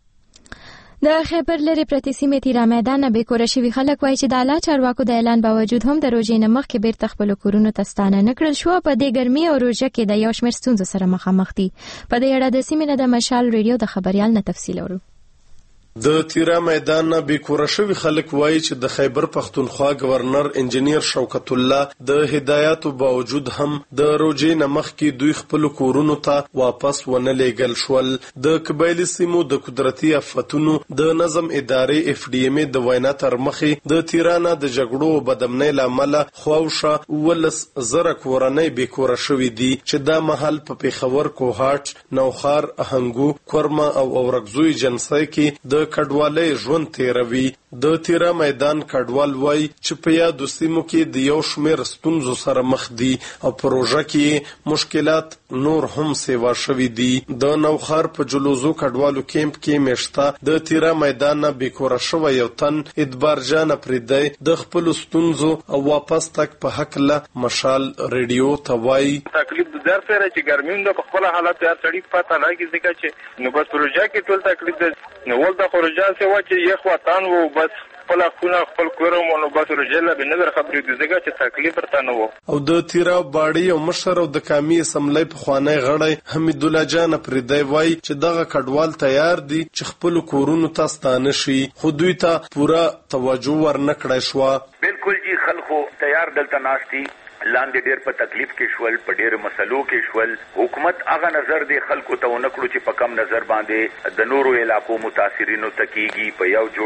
د خیبر لري پرتی سیمې تیرا میدان به کور شوی خلک وایي چې د اعلی چارواکو د اعلان باوجود هم د روزې نمخ کې بیرته خپل کورونو ته ستانه نکړل شو په دې ګرمي او روزه کې د یو شمېر ستونزو سره مخامخ دي. په دې اړه د سیمې د مشال ریډیو د خبريال نه تفصیل اورو. د تیرا میدان نه به کور شوی خلک وایي چې د خیبر پختونخوا گورنر انجنیر شوکت الله د هدایاتو باوجود هم د روزې نمخ کې دوی خپل کورونو ته واپس ونه لېګل شول. د قبایلی سیمو د قدرتي آفتونو د نظم ادارې اف ډي ام د وینا تر مخې د تیرا نه د جګړو او بدامنۍ لامل خوښه ولس زره کورنۍ به کور شوی دي چې د محل په پیښور کوهاټ نوخار اهنګو کورما او اورګزوی جنسای کې د کډوالۍ ژوند تیروي. د تیرا میدان کډوال وای چې په یادو سیمو کې د یو شمېر ستونزو سره مخ دي او پروژه کې مشکلات نور هم سیوا شوي دي. د نوخار په جلوزو کډوالو کیمپ کې مشته د تیرا میدان نه بیکوره شوی یو تن ادبار جان پریدای د خپل ستونزو او واپس تک په حق له مشال ریډیو ته وای تکلیف د در سره چې ګرمیم د خپل حالت یا سړی پته لګي ځکه چې نو بس پروژه کې ټول تکلیف ده نو ول د پروژه سه و چې یو وطن وو بس خپل خونه خپل کورم نو بس رجله به نظر خبرې دي ځکه چې تکلیف ورته نه وو. او د تیرا باړی او مشر او د کامی سملې په خوانې غړی حمید الله جان پریدای وای چې دغه کډوال تیار دي چې خپل کورونو ته ستانه شي خو دوی ته پورا توجه ورنکړای شو. بالکل جی خلکو تیار دلته ناشتي لاندې ډېر په تکلیف کې شول په ډېر مسلو کې شول. حکومت هغه نظر دی خلکو ته ونکړو چې په کم نظر باندې د نورو علاقو متاثرینو تکیږي په یو جوړ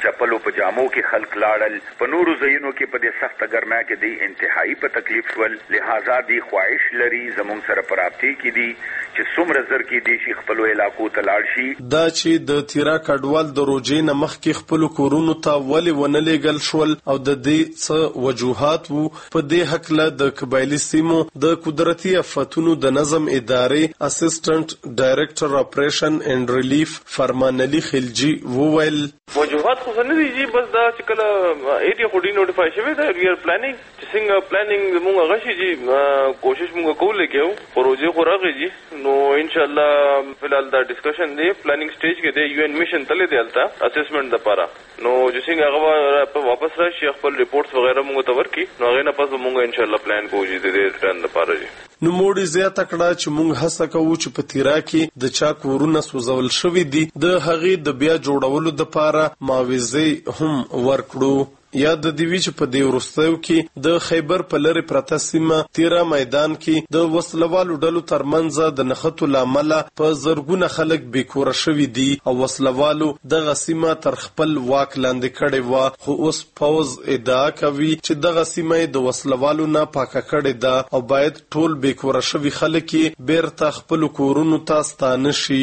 چپلو په جامو کې خلک لاړل. په نورو ځایونو کې په دې سخته ګرمۍ کې دی انتهایی په تکلیف شول. لہذا دی خواهش لري زموږ سره پراپتی کې دي چې څومره زر کې دي چې خپل علاقو ته لاړ شي. دا چې د تیرا کډوال د روجې نه مخکې خپل کورونو ته ولې ونه لېږل شول او د دې څه وجوهات وو. په دې حقله د قبایلي سیمو د قدرتي آفتونو د نظم ادارې اسسټنټ ډایریکټر اپریشن اینڈ ریلیف فرمان علي خلجي وویل وجوهات خو نه دي جی، بس دا چې کله ایټي خو ډي نوټیفای شوی دا وی ار پلانینګ چې څنګه پلانینګ موږ غشي جی کوشش موږ کولای کېو پروژه خو راغی جی. نو ان شاء الله فلحال دا ډسکشن دی پلانینګ سټیج کې دی. یو ان میشن تللی دی التا اسسمنٹ لپاره. نو چې څنګه هغه واپس راشي خپل ریپورټس وغیرہ موږ ته ورکړي نو هغه نه پس موږ ان شاء الله پلان کوو چې د ریټرن لپاره جی. نو موږ زیاته کړه چې موږ هڅه کوو چې په تیرا کې د چا کورونه سوځول شوی دي د هغې د بیا جوړولو لپاره معاوضه هم ورکړو. یا د دیوی چې په دی ورستیو کې د خیبر په لری پرته سیمه تیرا میدان کې د وسلوالو ډلو ترمنځ د نخښتو لامل په زرګونه خلک بیکوره شوی دي او وسلوالو د غسیمه تر خپل واک لاندې کړي و. خو اوس پوز ادعا کوي چې د غسیمه د وسلوالو نه پاکه کړي ده او باید ټول بیکوره شوی خلک بیرته خپل کورونو ته ستانه شي.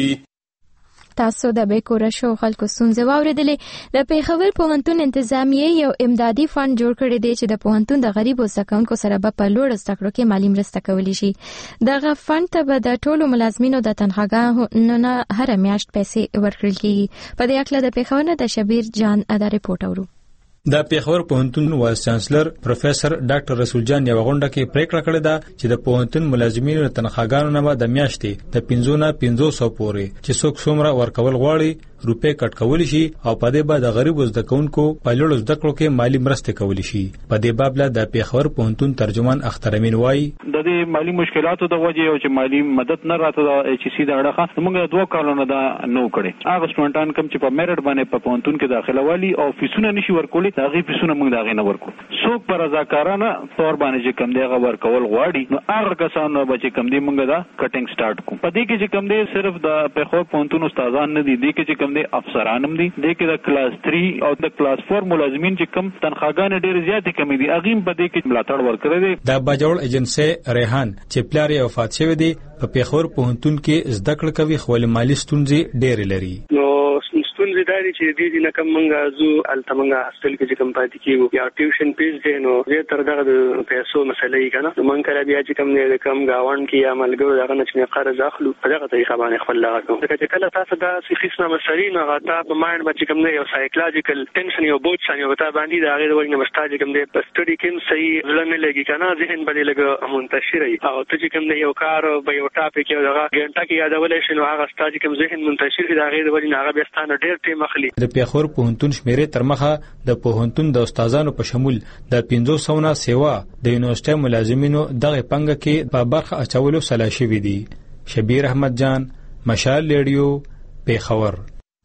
تاسو د بیکوره شو خلکو ستونزې واوریدلې. د پیښور پوهنتون انتظامیه یو امدادي فند جوړ کړی دی چې د پوهنتون د غریبو زده کوونکو سره به په لوړ زده کړو کې مالي مرسته کولی شي. دغه فند ته به د ټولو ملازمینو د تنخواګانو نه هر میاشت پیسې ورکړل کیږي. په دې اړه د پیښور نه د شبیر جان ادا رپورټ اورو. د پیښور پوهنتون وایس چانسلر پروفیسور ډاکټر رسول جان یو غونډه کې پریکړه کړې ده چې د پوهنتون ملازمینو تنخواګانو نه د میاشتې د پنځه نه پنځه سوه پورې چې څوک څومره ورکول غواړي روپې کټ کولی شي او په دې باندې د غریبو زده کوونکو په لوړ زده کړو کې مالی مرسته کولی شي. په دې باب له د پیښور پوهنتون ترجمان اختر امین وایي د دې مالی مشکلاتو د وجې او چې مالی مدد نه راته د ایچ سی د اړه موږ دوه کالونه دا نو کړي. هغه سټوډنټان کوم چې په میرټ باندې په پوهنتون کې داخله والی او فیسونه نشي ورکولي هغه فیسونه موږ دا غي نه ورکو. څوک پر رضاکارانه تور باندې چې کم دی هغه ورکول غواړي نو هغه کسانو به چې کم دی موږ دا کټینګ سٹارټ کوو. په دې کې چې کم دی صرف د پیښور پوهنتون استادان نه دي، دې کې چې کم دی افسران دي، دې کې د کلاس تھری او د کلاس فور ملازمین چې کم تنخواګانې ډېر زیاتې کمې دي هغه په دې کې ملاتړ ورکړي دي. د باجوړ ایجنسی ریحان چې پلار یې وفات شوی دی په پیښور پوهنتون کې زده کړه کوي خو مالی ستونزې ډېرې لري. نو ستونزې دا دي چې دې دې نه کم منګه زو التمنګه هاستل کې چې کم پاتې کیږو یا ټیوشن فیس دی نو زه تر دغه د پیسو مسلې کنه نو من کله بیا چې کم نه کم گاوان کې یا ملګرو دغه نه چې قرض اخلو په دغه طریقه باندې خپل لاغه کوم. چې کله تاسو دا سیخصنه مسلې نه غاټه په مایند باندې کم نه یو سایکولوژیکل ټینشن یو بوج ثانیه وتا باندې دا غیر وایي نه مستاج کم دی په سټډي کې صحیح ځل نه لګي کنه ذهن باندې لګ منتشر وي او ته چې کم نه یو کار به یو ټاپک یو دغه ګنټه کې یادولې شنو هغه ستاج کم ذهن منتشر دی دا غیر وایي نه هغه به ستانه ډېر ټیم اخلي. د پیښور پوهنتون شمیرې تر مخه د پوهنتون د استادانو په شمول د پنځه سوه نه سیوا د یونیورسيټي ملازمینو دغه پنګه کې په برخه اچولو سلا شوی دي. شبیر احمد جان، مشال ریډیو، پیښور.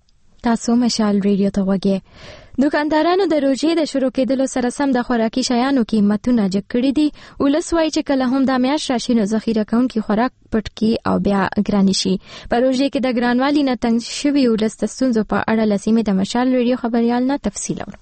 تاسو مشال ریډیو ته وګورئ. دکاندارانو د روزې د شروع کېدلو سره سم د خوراکي شیانو قیمتونه جګ کړي دي. ولس وایي چې کله هم د میاشت راشي نو ذخیره کوونکي خوراک پټ کی او بیا ګرانی شي. په روزې کې د ګرانوالي نه تنګ شوي ولس د ستونزو په اړه لسیمه د مشال ریډیو خبريال نه تفصیل اورو.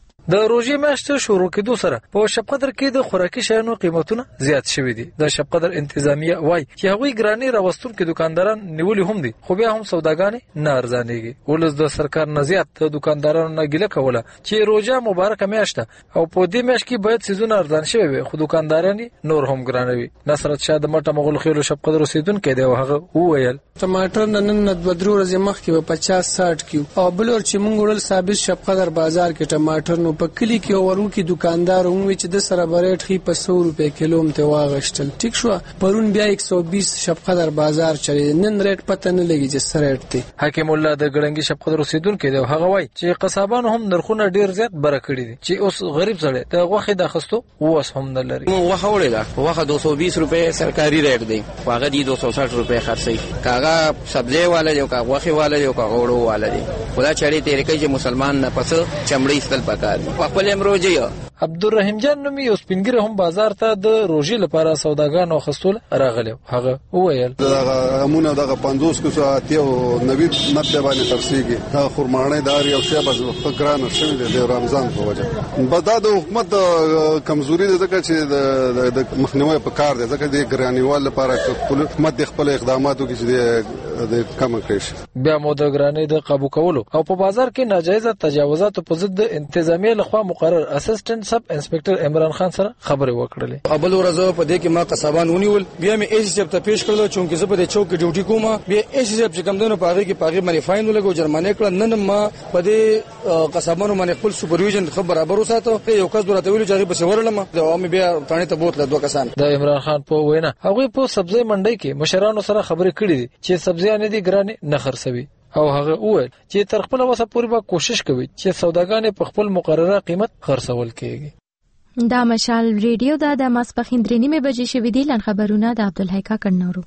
د روزي میاشت شروع کېدو سره په شب قدر کې د خوراکي شیانو قیمتونه زیات شوي دي. د شب قدر انتظامیه وایي چې هغوی ګرانی راوستون کې دکانداران نیولي هم دي خو بیا هم سوداګانې نه ارزانېږي. ولس د سرکار نه زیات د دکاندارانو نه ګیله کوله چې روزه مبارکه میاشت او په دې میاشت کې باید سيزونه ارزان شي وي خو دکانداران نور هم ګرانوي. نصرت شاه د مټه مغول خیلو شب قدر اوسیدونکو دی او هغه وویل ټماټر نن نه د بدرو ورځې مخکې په پچاس ساټ کې او بل ور چې مونږ وړل ثابت شب قدر بازار کې ټماټر نو په کلی کې ورو کې دکاندار هم چې د سره برېټ خي په سو روپے کیلو مته واغشتل. ټیک شو پرون بیا یک سو بیس شب قدر بازار چلی نن ریټ پته نه لګي چې سره ریټ دی. حکیم الله د ګړنګي شب قدر اوسیدونکو دی هغه وای چې قصابانو هم نرخونه ډیر زیات بره کړی دي چې اوس غریب سره د غوخه د خستو وس هم نه لري. غوخه وړه غوخه دو سو بیس روپے سرکاري ریټ دی هغه دی دو سو ساٹھ روپے خرڅي کاغه سبزی والا دی او کاغه غوخه والا دی او کاغه وړو والا دی خدا چړې تیرې کوي چې مسلمان نه پس چمړې استل پکار په خپل امروجه عبدالرحیم جان نومي یو سپینګر هم بازار ته د روژې لپاره سوداګانو خستول راغلی. هغه وویل دغه امونه دغه پنځوس کو ساعت یو نوي نبته باندې ترسيږي دا خرمانه دار یو شی بس فکرانه شوی د رمضان په وجه. بدا د حکومت کمزوري ده ځکه چې د مخنیوي په کار ده ځکه د ګرانیوال لپاره حکومت خپل اقداماتو کې چې د کم کړي. بیا مو د ګرانی د قابو کولو او په بازار کې ناجایزه تجاوزات په ضد د انتظامیه لخوا مقرر اسسټنټ سب انسپکټر عمران خان سره خبرې وکړلې. ابل ورځ په دې کې ما قصابان ونیول بیا مې ایس سی ته پیښ کړل چې زه په دې چوک کې ډیوټي کوم. بیا ایس سی چې کوم دنه پاغي کې پاغي باندې فاین ولګو جرمانه کړل. نن ما په دې قصابانو باندې خپل سپرویژن خبر برابر وساتو. یو کس درته ویل چې هغه په ورلم د عوامي بیا ټانې ته بوتله دوه کسان. د عمران خان په وینا هغه په سبزی منډي کې مشرانو سره خبرې کړې دي چې سبزیانې دي ګرانې نه خرڅوي او هغه وویل چې تر خپل وسه پورې به کوشش کوي چې سوداګانې په خپل مقرره قیمت خرڅول کیږي. دا مشال ریډیو دا د ماسپخین درې نیمه بجې شوې دي. لن خبرونه د عبدالحیکا کڼنورو.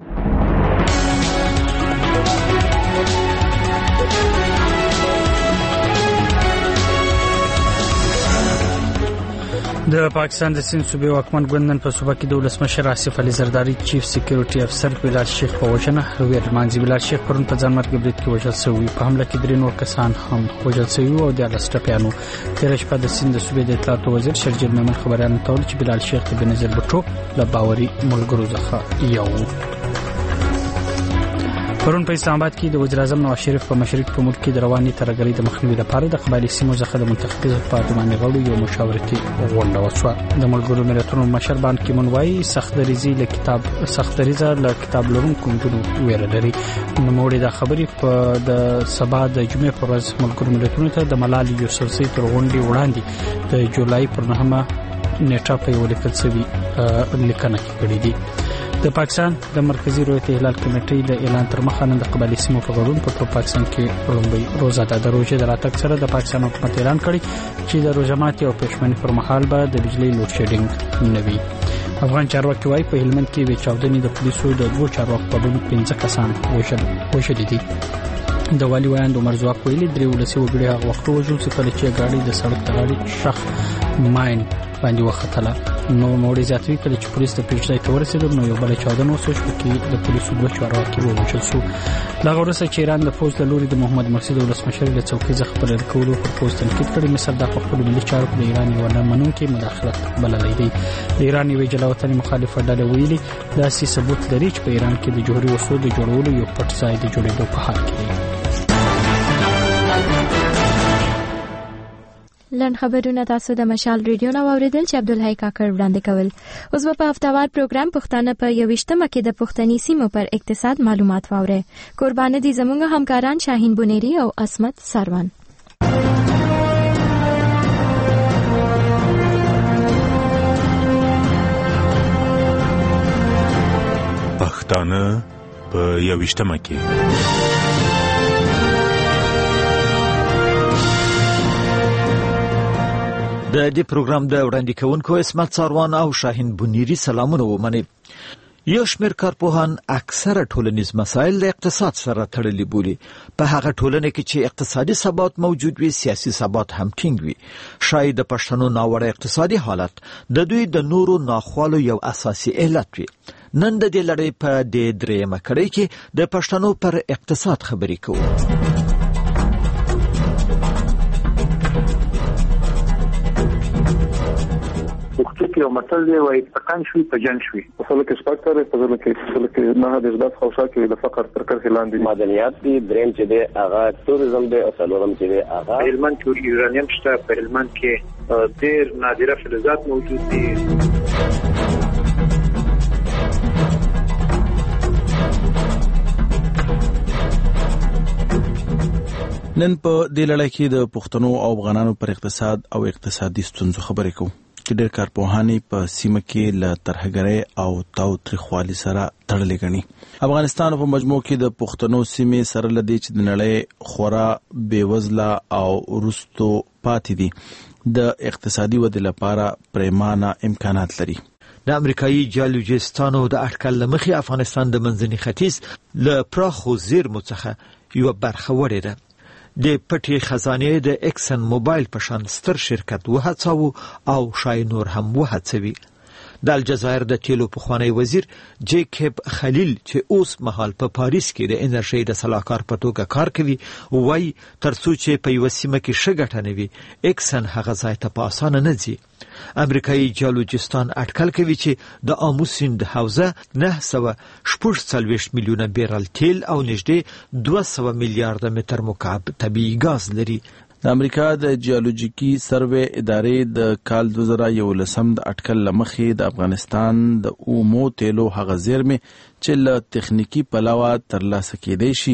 د پاکستان د سند صوبې واکمن ګوندن په صوبه کې د ولسمشر آصف علي زرداری چیف سکیورټي افسر بلال شیخ په وژنه ویل مانځي. بلال شیخ پرون په ځان مرګ برید کې وژل شوی. په حمله کې درې نور کسان هم وژل شوي او د لسټپیانو. تیر شپه د سند صوبې د اطلاعات وزیر شرجیل میمن خبريان ته چې بلال شیخ د بنظیر بټو له باوري ملګرو څخه یو. پرون په اسلام آباد کې د وزیر اعظم نواز شریف په مشرق په ملک کې د رواني ترګرۍ د مخنیوي لپاره د قبایلی سیمو څخه د منتخبي پارلماني غړو یو مشاورتي غونډه وشوه. د ملګرو ملتونو مشر بان کی مون وايي سخت دریزي له کتاب سخت دریزه له کتاب لرونکو نجونو ویل لري. نو موږ د خبرې په د سبا د جمعې پر ورځ ملګرو ملتونو ته د ملالي یوسفزۍ تر غونډې وړاندې د جولای پر نهمه نیټه په یو لیکل شوی لیکنه کې کړې دي. د پاکستان د مرکزی رویت هلال کمیټې د اعلان تر مخه نن د قبایلی سیمو په غړون په پاکستان کې لومړی روزه ده. د روزې د راتګ سره د پاکستان حکومت اعلان کړی چې د روزه ماتي او پښمنۍ پر مهال به د بجلی لوډ شیډینګ نه وي. افغان چارواکي وايي په هلمند کې د چاودنې د پولیسو د دوه چارواکو په بڼه پنځه کسان وژل وشل دي. د والی ویاند عمر زواک ویلي درې ولسی وګړي هغه وخت وژل چې کله چې ګاډي د سړک د غاړې شخ ماین باندې وختله. نو موړي ذاتوي کله چې پولیس د پیښې ته ورسېدل نو یو بل چاودنه وشو چې د پولیسو دوه چارواکي ووژل شو. لا غوړسه چې ایران د فوج د لوري د محمد مرسي د ولسمشر له څوکۍ څخه پر کولو پر پوسټ تنقید کړی. مصر د خپل ملي چارو په ایران یو نه منونکي مداخلت بللی دی. د ایران یو جلاوطني مخالفه ډله ویلي دا سي ثبوت لري چې په ایران کې د جوهري وسلو د جوړولو یو پټ ځای د جوړېدو په حال کې دی. لن خبرونه تاسو د مشال ریډیو نو اوریدل چې عبدالحی کاکړ وړاندې کول. اوس په هفتوار پروګرام پښتانه په یوشتمه کې د پښتني سیمو پر اقتصاد معلومات واوري. قربان دي زموږ همکاران شاهین بونيري او اسمت ساروان. پښتانه په یوشتمه کې د دې پروګرام د وړاندې کوونکو اسمت ساروان او شاهین بونيري سلامونه ومني. یو شمېر کارپوهان اکثره ټولنیز مسایل د اقتصاد سره تړلي بولي. په هغه ټولنه کې چې اقتصادي ثبات موجود وي سیاسي ثبات هم ټینګ وي. شاید د پښتنو ناوړه اقتصادي حالت د دوی د نورو ناخوالو یو اساسي علت وي. نن د دې لړۍ په دې درېیمه کړۍ کې د پښتنو پر اقتصاد خبرې کوو. یو مطلب دی وایي تکان شوي په جن شوي اصل کې سپک کړي په ځل کې اصل کې نه د زړه خوشا کې د فقر تر کرښې لاندې معدنیات دي دریم چې دی هغه ټوریزم دی او څلورم چې دی هغه هلمند کې یورانیم شته. په هلمند کې ډېر نادره فلزات موجود دي. نن په دې لړۍ کې د پښتنو او افغانانو پر اقتصاد او اقتصادي ستونزو خبرې کوو. چې ډېر کارپوهانې په سیمه کې له ترهګرۍ او تاوتریخوالي سره تړلې ګڼي. افغانستان په مجموع کې د پښتنو سیمې سره لدی چې د نړۍ خورا بېوزله او وروستو پاتې دي د اقتصادي ودې لپاره پریمانه امکانات لري. د امریکایي جیولوجستانو د اټکل لمخې افغانستان د منځني ختیځ له پراخو زیرمو څخه یو برخه وړي ده. د پټي خزانه د اکسن موبایل په شان ستر شرکت وهڅاوه او شای نور هم وهڅوي. د الجزایر د تیلو پخوانی وزیر جیکب خلیل چې اوس مهال په پاریس کې د انرژي د سلاکار په توګه کار کوي وایي ترڅو چې په یو سیمه کې شګټه نه وي اکسن هغه ځای ته په اسانه نه ځي. امریکایي جیولوجستان اټکل کوي چې د آمو سیند حوزه نه سوه شپږ څلوېښت میلیونه بیرل تیل او نږدې دوه سوه میلیارده متر مکعب طبیعي ګاز لري. د امریکا د جیولوجیکي سروې ادارې د کال دوه زره یولسم د اټکل لمخې د افغانستان د اومو تیلو هغه زیرمې چې له تخنیکی پلوه ترلاسه کېدای شي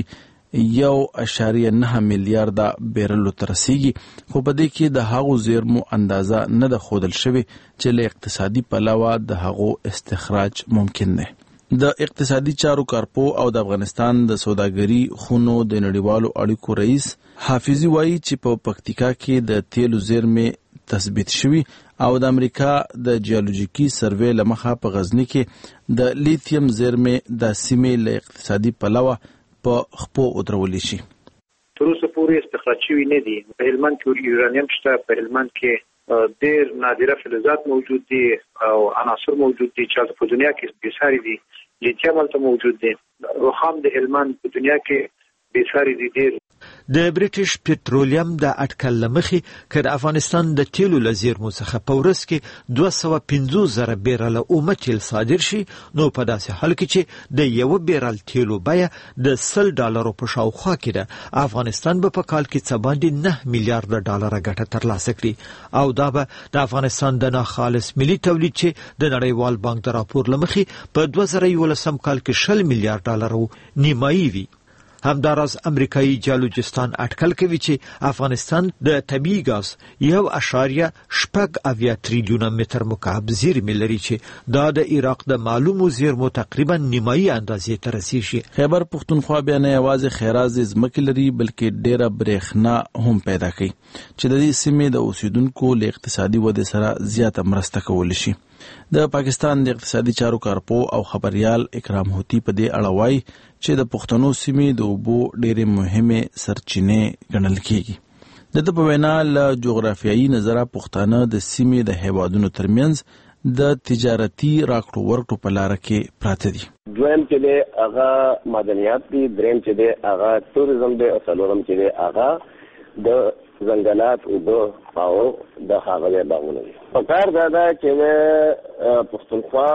یو اشاریه نه میلیارده بیرلو ته رسیږي، خو په دې کې د هغو زیرمو اندازه نه ده ښودل شوې چې له اقتصادي پلوه د هغو استخراج ممکن دی. د اقتصادي چارو کارپو او د افغانستان د سوداګري خونو د نړیوالو اړیکو رئیس حافظي وایي چې په پکتیکا کې د تیلو زیرمې تثبیت شوي او د امریکا د جیولوجیکي سروې لمخه په غزني کې د لیتیم زیرمې د سیمې له اقتصادي پلوه په خپو ودرولې شي. تر اوسه پورې استخراج شوي نه دي. په هلمند کې یورانیم شته، په هلمند کې ډېر نادره فلزات موجود دي او عناصر موجود دي چې په دنیا کې بېساري دي. لیتیم هلته موجود دي. رخام د هلمند په دنیا کې بېساري دي ډېر. د بریټیش پټرولیم د اټکل لمخې که د افغانستان د تیلو له زیرمو څخه په ورځ کې دوه سوه پنځوس زره بیرله اومه تیل صادر شي نو په داسې حال کې چې د یوه بیرل تیلو بیه د سل ډالرو په شاوخوا کې ده افغانستان به په کال کې څه باندې نه میلیارده ډالره ګټه ترلاسه کړي او دا به د افغانستان د ناخالص ملي تولید چې د نړیوال بانک د راپور لمخې په دوه زره یولسم کال کې شل میلیارد ډالرو نیمایي وي. همداراز امریکایي جیولوجستان اټکل کوي چې افغانستان د طبیعي ګاز یو اشاریه شپږ اویا تریلیونه متر مکعب زیرمې لري چې دا د عراق د معلومو زیرمو تقریبا نیمایي اندازې ته رسیږي. خیبر پښتونخوا بیا نه یوازې خیرازې ځمکې لري بلکې ډیره برېښنا هم پیدا کوي چې د دې سیمې د اوسیدونکو له اقتصادي ودې سره زیاته مرسته کولی شي. د پاکستان د اقتصادي چارو کارپو او خبريال اکرام هوتی په دې اړه وایي چې د پښتنو سیمې د اوبو ډېرې مهمه سرچینې ګڼل کېږي. د دې په وینا له جغرافیایي نظره پښتانه د سیمې د هیوادونو ترمنځ د تجارتي راکړو ورکړو په لار کې پراته دي. دویم چې دی هغه معدنیات دي، دریم چې دی هغه توریزم دی او څلورم چې دی هغه د ځنګلات اوبه او د هغه باغونه دي. په کار دا ده چې پښتونخوا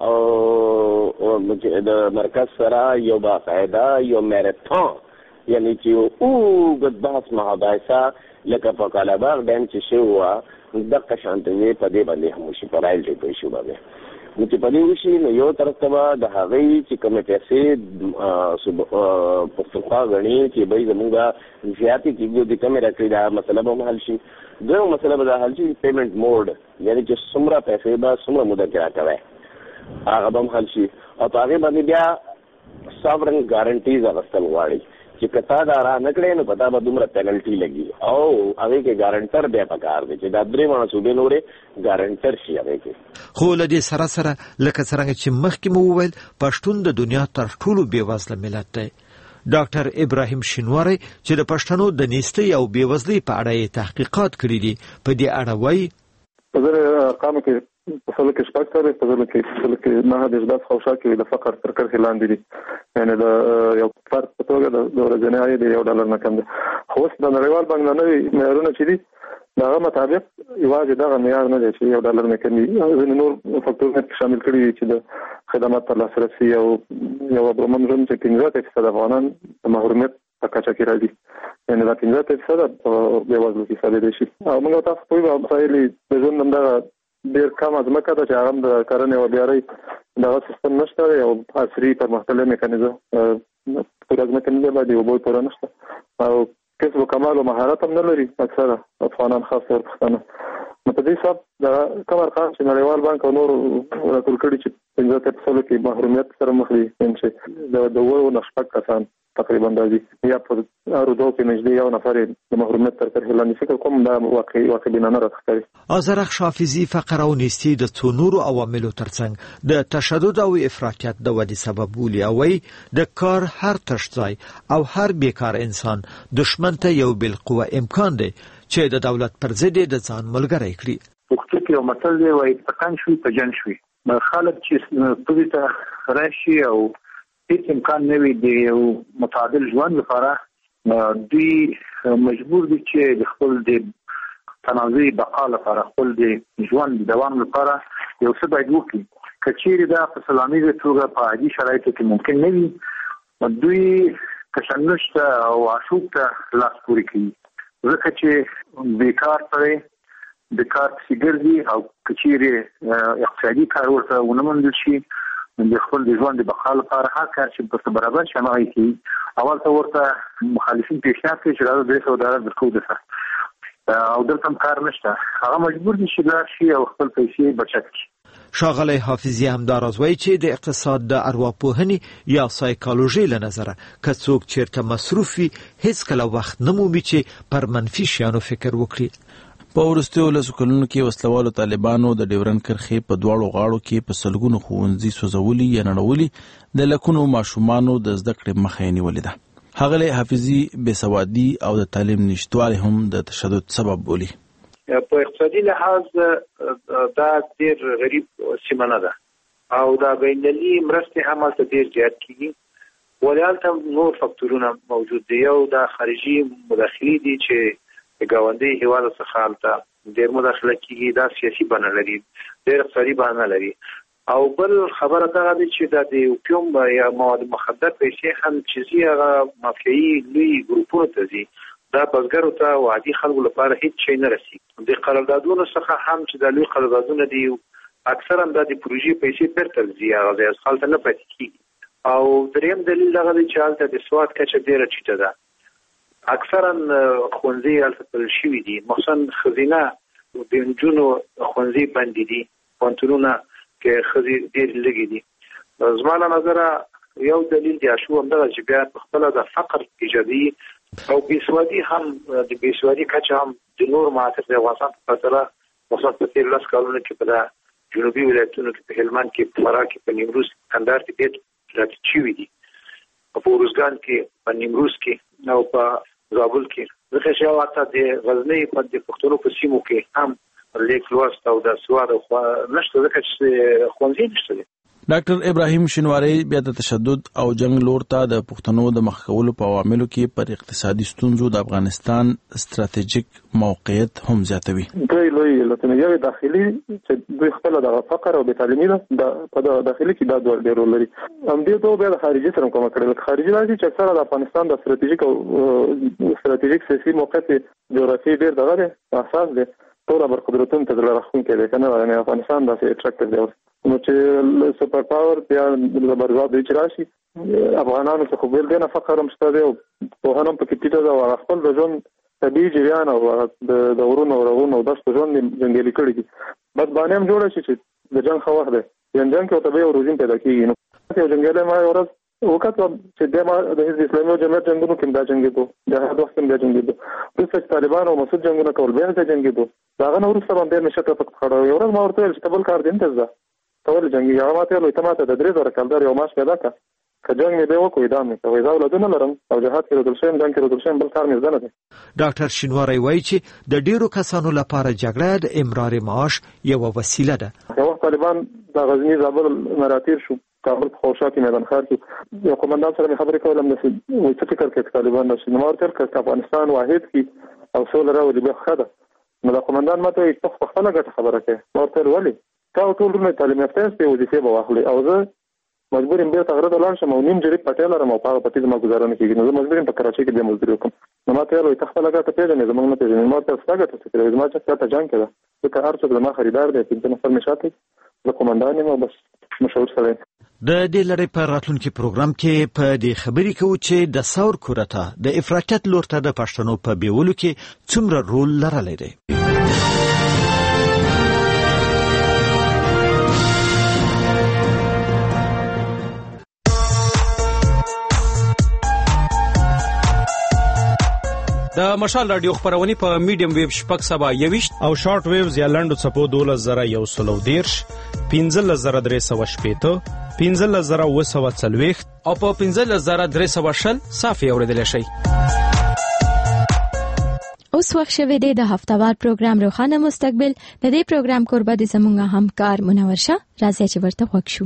او د مرکز سره یو باقاعده یو میراتون یعنی چې یو اوږد بحث محادثه لکه په کالاباغ ډیم چې شوی وه دقه شانته یې په دې باندې هم وشي، په رایل ډیپو شو باندې نو چې په دې وشي نو یو طرف ته به د هغې چې کومې پیسې پښتونخوا ګڼي چې بهی زمونږ زیاتې کېږي د کمې راکړي دا مسله به هم حل شي. دویمه مسله به دا حل شي پیمنټ موډ یعنی چې څومره پیسې به څومره موده کې راکوی هغه به هم حل شي او په هغې باندې بیا ساورن ګارنټیز اخیستل غواړي چې که تا دا را نه کړې نو په تا به دومره پینلټي لګي او هغې کې ګارنټر بیا پکار دی چې دا درې واړه صوبې نورې ګارنټر شي هغې کې. خو له دې سره سره لکه څرنګه چې مخکې مو وویل پښتون د دنیا تر ټولو بېوزله ملت دی. ډاکټر ابراهیم شینواری چې د پښتنو د نیستۍ او بېوزلۍ په اړه یې تحقیقات کړي دي په دې اړه وایي په زر ارقامو کې په سلو کې شپږ سره په زر کې سلو کې نه د ازداد خوشا کې د فقر تر کرښې لاندې دي یعنی د یو فرد په توګه د ورځنی عاید یو ډالر نه کم دی. خو اوس د نړیوال بانک نه نوي معیارونه چې دي د هغه مطابق یوازې دغه معیار نه دی چې یو ډالر نه کم وي، ځینې نور فکټورونه شامل کړي دي چې د خدمات ته لاسرسي او یو عمومي ژوند چې پنځه فیصد افغانان د محرومیت په کچه کې راځي یعنی دا پنځه فیصد په بېوزلو کې ثابت شي. او موږ تاسو پوهیږو مسایل د ژوند همدغه ډېر کم ځمکه ده چې هغه هم د کرنې او بیارۍ دغه سیستم نشته دی او عصري پرمختللی میکانیزم پوره ځمکه نه باندې اوبه پوره نشته او کسب و کمال او مهارت هم نه لري اکثره افغانان خاص تور پښتانه نو په دې حساب دا کوم ارقام چې نړیوال بانک او نور راټول کړي چې پنځه پرسنټ کې محرومیت سره مخ دي چې د د وو نشپک کسان تقریبا دازي یا په اړو دوه کې نږدې یو نفر د محرومیت تر تر هلاني فکر کوم دا واقعي واقعي بنانه راځي. آذرخ حافظي فقر او نیستی د څو نورو عواملو ترڅنګ د تشدد او افراطیت د ودې سبب بولي او د کار هر تشځای او هر بیکار انسان دشمن ته یو بالقوه امکان دی چې د دولت پر ضد د ځان ملګری کړي. پښتو کې یو متل دی وایي پکان شوي په جن شوي. خلک چې پوری ته راشي او هیڅ امکان نه وي د یو متعادل ژوند لپاره دوی مجبور دي چې د خپل د تنازعي بقا لپاره خپل د ژوند دوام لپاره یو څه باید وکړي. که چیرې دا په سلامي توګه په عادي شرایطو کې ممکن نه وي دوی تشنج ته او عشوق ته لاس پورې کوي ځکه چې بیکار سړی د کار پسې ګرځي او که چیرې اقتصادي کار ورته ونه موندل شي د خپل د ژوند د بقا لپاره هر کار چې په برابر شي هغه کوي. اول ته ورته مخالفین پیشنهاد کوي چې راځه درې سوه ډالر درکوو درته او دلته هم کار نشته هغه مجبور دي چې لاړ شي او خپل پیسې بچت کړي. ښاغلی حافظي همداراز وایي چې د اقتصاد د ارواپوهنې یا سایکالوژي له نظره که څوک چیرته مصروف وي هیڅکله وخت نه مومي چې پر منفي شیانو فکر وکړي. په وروستیو لسو کلونو کې وسلوالو طالبانو د ډیورنډ کرښې په دواړو غاړو کې په سلګونو ښوونځي سوځولي یا نړولي د لکونو ماشومانو د زده کړې مخه یې نیولې ده. ښاغلی حافظي بېسوادي او د تعلیم نشتوالی هم د تشدد سبب بولي. په اقتصادي لحاظ دا ډېر غریب سیمه نه ده او دا بینالمللي مرستې هم هلته ډېر زیات کېږي ولې هلته نور فکتورونه موجود دي. یو دا خارجي مداخلې دي چې د ګاونډي هیواد څخه هلته ډېر مداخله کېږي دا سیاسي بڼه لري ډېر اقتصادي بڼه لري او بل خبره دغه دی چې دا د اوپیوم یا مواد مخدر پیسې هم چې ځي هغه مافیایي لوی ګروپونو ته ځي دا بزګرو ته او عادي خلکو لپاره هیڅ شی نه رسي. د قراردادونو څخه هم چې د لوی قراردادونه دي اکثرا د پروژې پیسې بیرته ځي هغه ځای هلته نه پاتې کېږي او دریم دلیل دغه دی چې هلته د سواد کچه ډېره ټیټه ده. اکثرا ښوونځي هلته تړل شوي دي مخصوصا ښځینه د نجونو ښوونځي بندې دي پوهنتونونه کې ښځې ډېرې لږې دي. زما له نظره یو دلیل د اشو همدغه چې بیا پخپله د فقر ایجادي او بېسوادي هم د بېسوادي کچه هم د نور معاصر د افغانستان په پرتله مخصوصا په تېرو لس کلونو کې په د جنوبي ولایتونو کې په هلمند کې په فراه کې په نیمروز کندهار کې ډېر راټیټ شوي دي په اروزګان کې په نیمروز کې او په زابل کې ځکه چې هغه حتی د غزني په د پښتنو په سیمو کې هم لیک لوست او د سواد نشته ځکه چې ښوونځي نشته دي. ډاکټر ابراهیم شینواری بیا د تشدد او جنگ لور ته د پښتنو د مخ کولو په عواملو کې پر اقتصادي ستونزو د افغانستان ستراتیژیک موقعیت هم زیاتوي. دوی لوی لته داخلي چې دوی خپل د فقر او بې تعلیمي د په داخلي کې دا ډېر رول لري. هم دې دوه بیا د خارجي سره کومه کړل خارجي راځي چې اکثره د افغانستان د ستراتیژیک او ستراتیژیک سیاسي موقعیت جغرافي ډېر دغه دی اساس دی ټول بر قدرتونو ته راخون کې دی کنه یعنی افغانستان د اټراکټیو دی نو چې سپر پاور بیا د برزاد دی چې راشي افغانانو څخه بل دی نه فقر هم شته دی او په هنوم په کې ټیټه دا خپل د ژوند طبيعي جریان او د ورونو او رغونو د ژوند جنګلي کړي دي بس باندې هم جوړ شي چې د جنگ خو وخت دی جنگ کې طبيعي او روزین پیدا کیږي نو یو جنګله ما ورځ وکړه چې د ما د اسلامي جماعت جنگونو کې دا جنگي دو د هغه وخت کې دا جنگي دو د طالبان او مسعود جنگونه کول به څه جنگي دو دا غن ورسره باندې نشه ته پک خړو یو ورځ ما ورته چې بل کار دین ته ځه ټول جنگي هغه ماته له تماته د درې زره کال در یو ماش پیدا کا کجنګ مې به وکوي دا مې کوي دا ولادونه لرم او جهاد کې ردل شم دان کې ردل شم بل کار مې زده نه دي. ډاکټر شینواری وایي چې د ډیرو کسانو لپاره جګړه د امرار معاش یو وسیله ده. یو طالبان د غزنی زابل مراتیر شو کابل خوشاکي میدان خار کې یو قومندان سره خبرې کولم نو څه فکر کوي طالبان نشي نو ورته چې افغانستان واحد کی او سول راولي به خده نو د قومندان ماته یې په خپل غټه خبره کوي ورته ولي تا ټول نه تعلیم یافته په وظیفه به واخلي او زه مجبور یم به تغره لاړ شم او نیم جری پټیل را مو په پټی ما گزارنه کیږي نو زه مجبور یم په کراچۍ کې د مزدوري کوم نو ماته یې وي تخته لګا ته پیژنې زمونږ نه پیژنې ماته څنګه ته فکر زما چې تا جنگ کړه چې هر څه ما خریدار دی چې نفر مشاتي د قومندان یم بس مشهور سره د دې لړۍ په راتلونکي پروګرام کې په دې خبرې کوو چې د ثور کورته د افراطیت لور ته د پښتنو په بیولو کې څومره رول لرلی دی. د مشال رادیو خبرونه په میډیم ویو شپږ سبا یويشت او شارټ ویوز یا لنډو څپو دولس زره یو سلو دیرش پنځلس زره درې سوه شپېته پنځلس زره اووه سوه څلوېښت او په پنځلس زره درې سوه شل صافي اورېدلی شئ. اوس وخت شوی دی د هفتهوار پروګرام روښانه مستقبل. د دې پروګرام کوربه د زموږ همکار منور شه. راځئ چې ورته غوږ شو.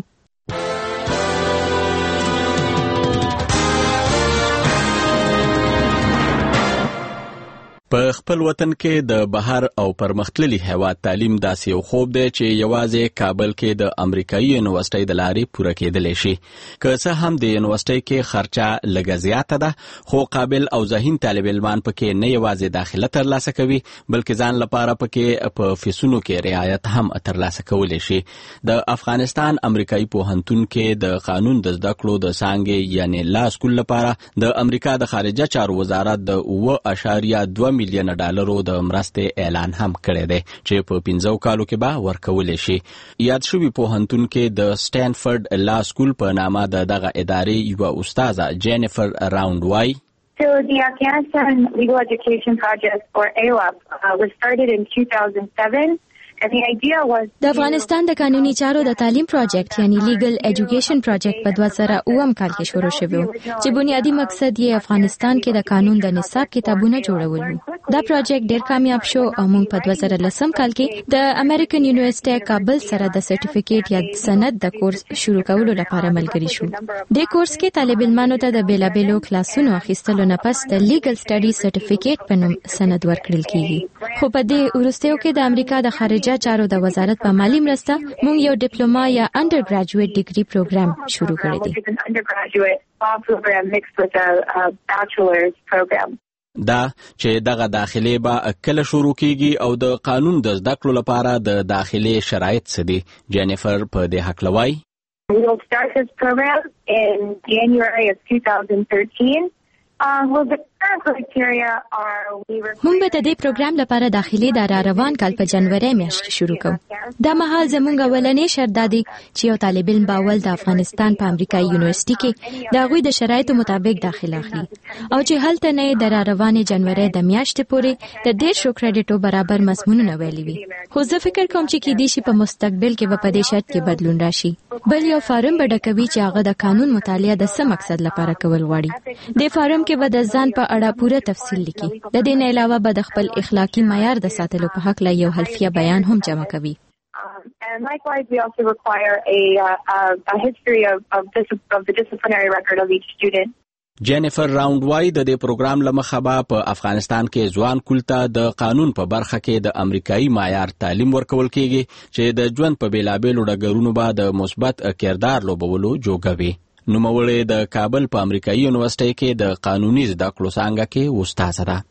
په خپل وطن کې د بهر او پرمختللي هیواد تعلیم داسې یو خوب دی چې یوازې کابل کې د امریکایي یونیورسيټۍ د لارې پوره کېدلی شي. که څه هم د یونیورسيټۍ کې خرچه لږه زیاته ده، خو قابل او ذهین طالب علمان پکې نه یوازې داخله ترلاسه کوي بلکې ځان لپاره پکې په فیسونو کې رعایت هم ترلاسه کولی شي. د افغانستان امریکایي پوهنتون کې د قانون د زده کړو د څانګې یعنی لا سکول لپاره د امریکا د خارجه چارو وزارت د اوه اعشاریه دوه میلیون ډالرو د مرستې اعلان هم کړی دی چې په پنځو کالو کې به ورکولی شي. یاد شوي پوهنتون کې د سټینفورډ لا سکول په نامه د دغه ادارې یوه استاذه جینیفر راوند وایي So the Afghanistan Legal Education Project, or A O A P, uh, was started in two thousand seven. د افغانستان د قانوني چارو د تعلیم پروژیکټ یعنی لیګل ایجوکیشن پروژیکټ په دوه زره اووم کال کې شروع شوی و چې بنیادی مقصد یې افغانستان کې د قانون د نصاب کتابونه جوړول و. دا پروژیکټ ډیر کامیاب شو او موږ په دوه زره لسم کال کې د امریکن یونیورسيټي کابل سره د سرټیفیکیټ یا سند د کورس شروع کولو لپاره ملګری شو. د کورس کې طالب علمانو ته د بیلابېلو کلاسونو اخیستلو نه پس د لیګل سټډي سرټیفیکیټ په نوم سند ورکړل کیږي. خو په دې وروستیو کې د امریکا د خارجه چارو د وزارت په مالی مرسته موږ یو ډیپلوما یا انډر ګریجویټ ډیګري پروګرام شروع کړی دی. دا چې دغه داخلي به کله شروع کیږي او د قانون د زده کړو لپاره د داخلي شرایط څه دي، جینیفر په دې هکله وایي. We will start this program in January of two thousand thirteen. Um, well, the current criteria are we موږ به د دې پروګرام لپاره داخلي د را روان کال په جنوري میاشت کې شروع کوو. دا مهال زموږ اولنې شرط دا دی چې یو طالب علم باول د افغانستان په امریکایي یونیورسيټي کې د هغوی د شرایطو مطابق داخله اخلي او چې هلته نه د را روانې جنوري د میاشتې پورې د ډېر شو کریډټو برابر مضمونونه ویلي وي. خو زه فکر کوم چې کېدای شي په مستقبل کې به په دې شرط کې بدلون راشي. بل یو فارم به ډکوي چې هغه د قانون مطالعه د څه مقصد لپاره کول غواړي. د فارم کې به د ځان په اړه پوره تفصیل لیکي. د دې نه علاوه به د خپل اخلاقی معیار د ساتلو په حق لا یو حلفیه بیان هم جمع کوي. And likewise, we also require a, uh, a history of, of, dis- of the disciplinary record of each student. جینیفر راوند وای د دې پروګرام لمخه به په افغانستان کې ځوان کولته د قانون په برخه کې د امریکایي معیار تعلیم ورکول کیږي چې د ژوند په بیلابېلو ډګرونو به د مثبت کردار لوبولو جوګوي. نوموړی د کابل په امریکایي یونیورسيټۍ کې د قانوني زده کړو څانګه کې استاده ده.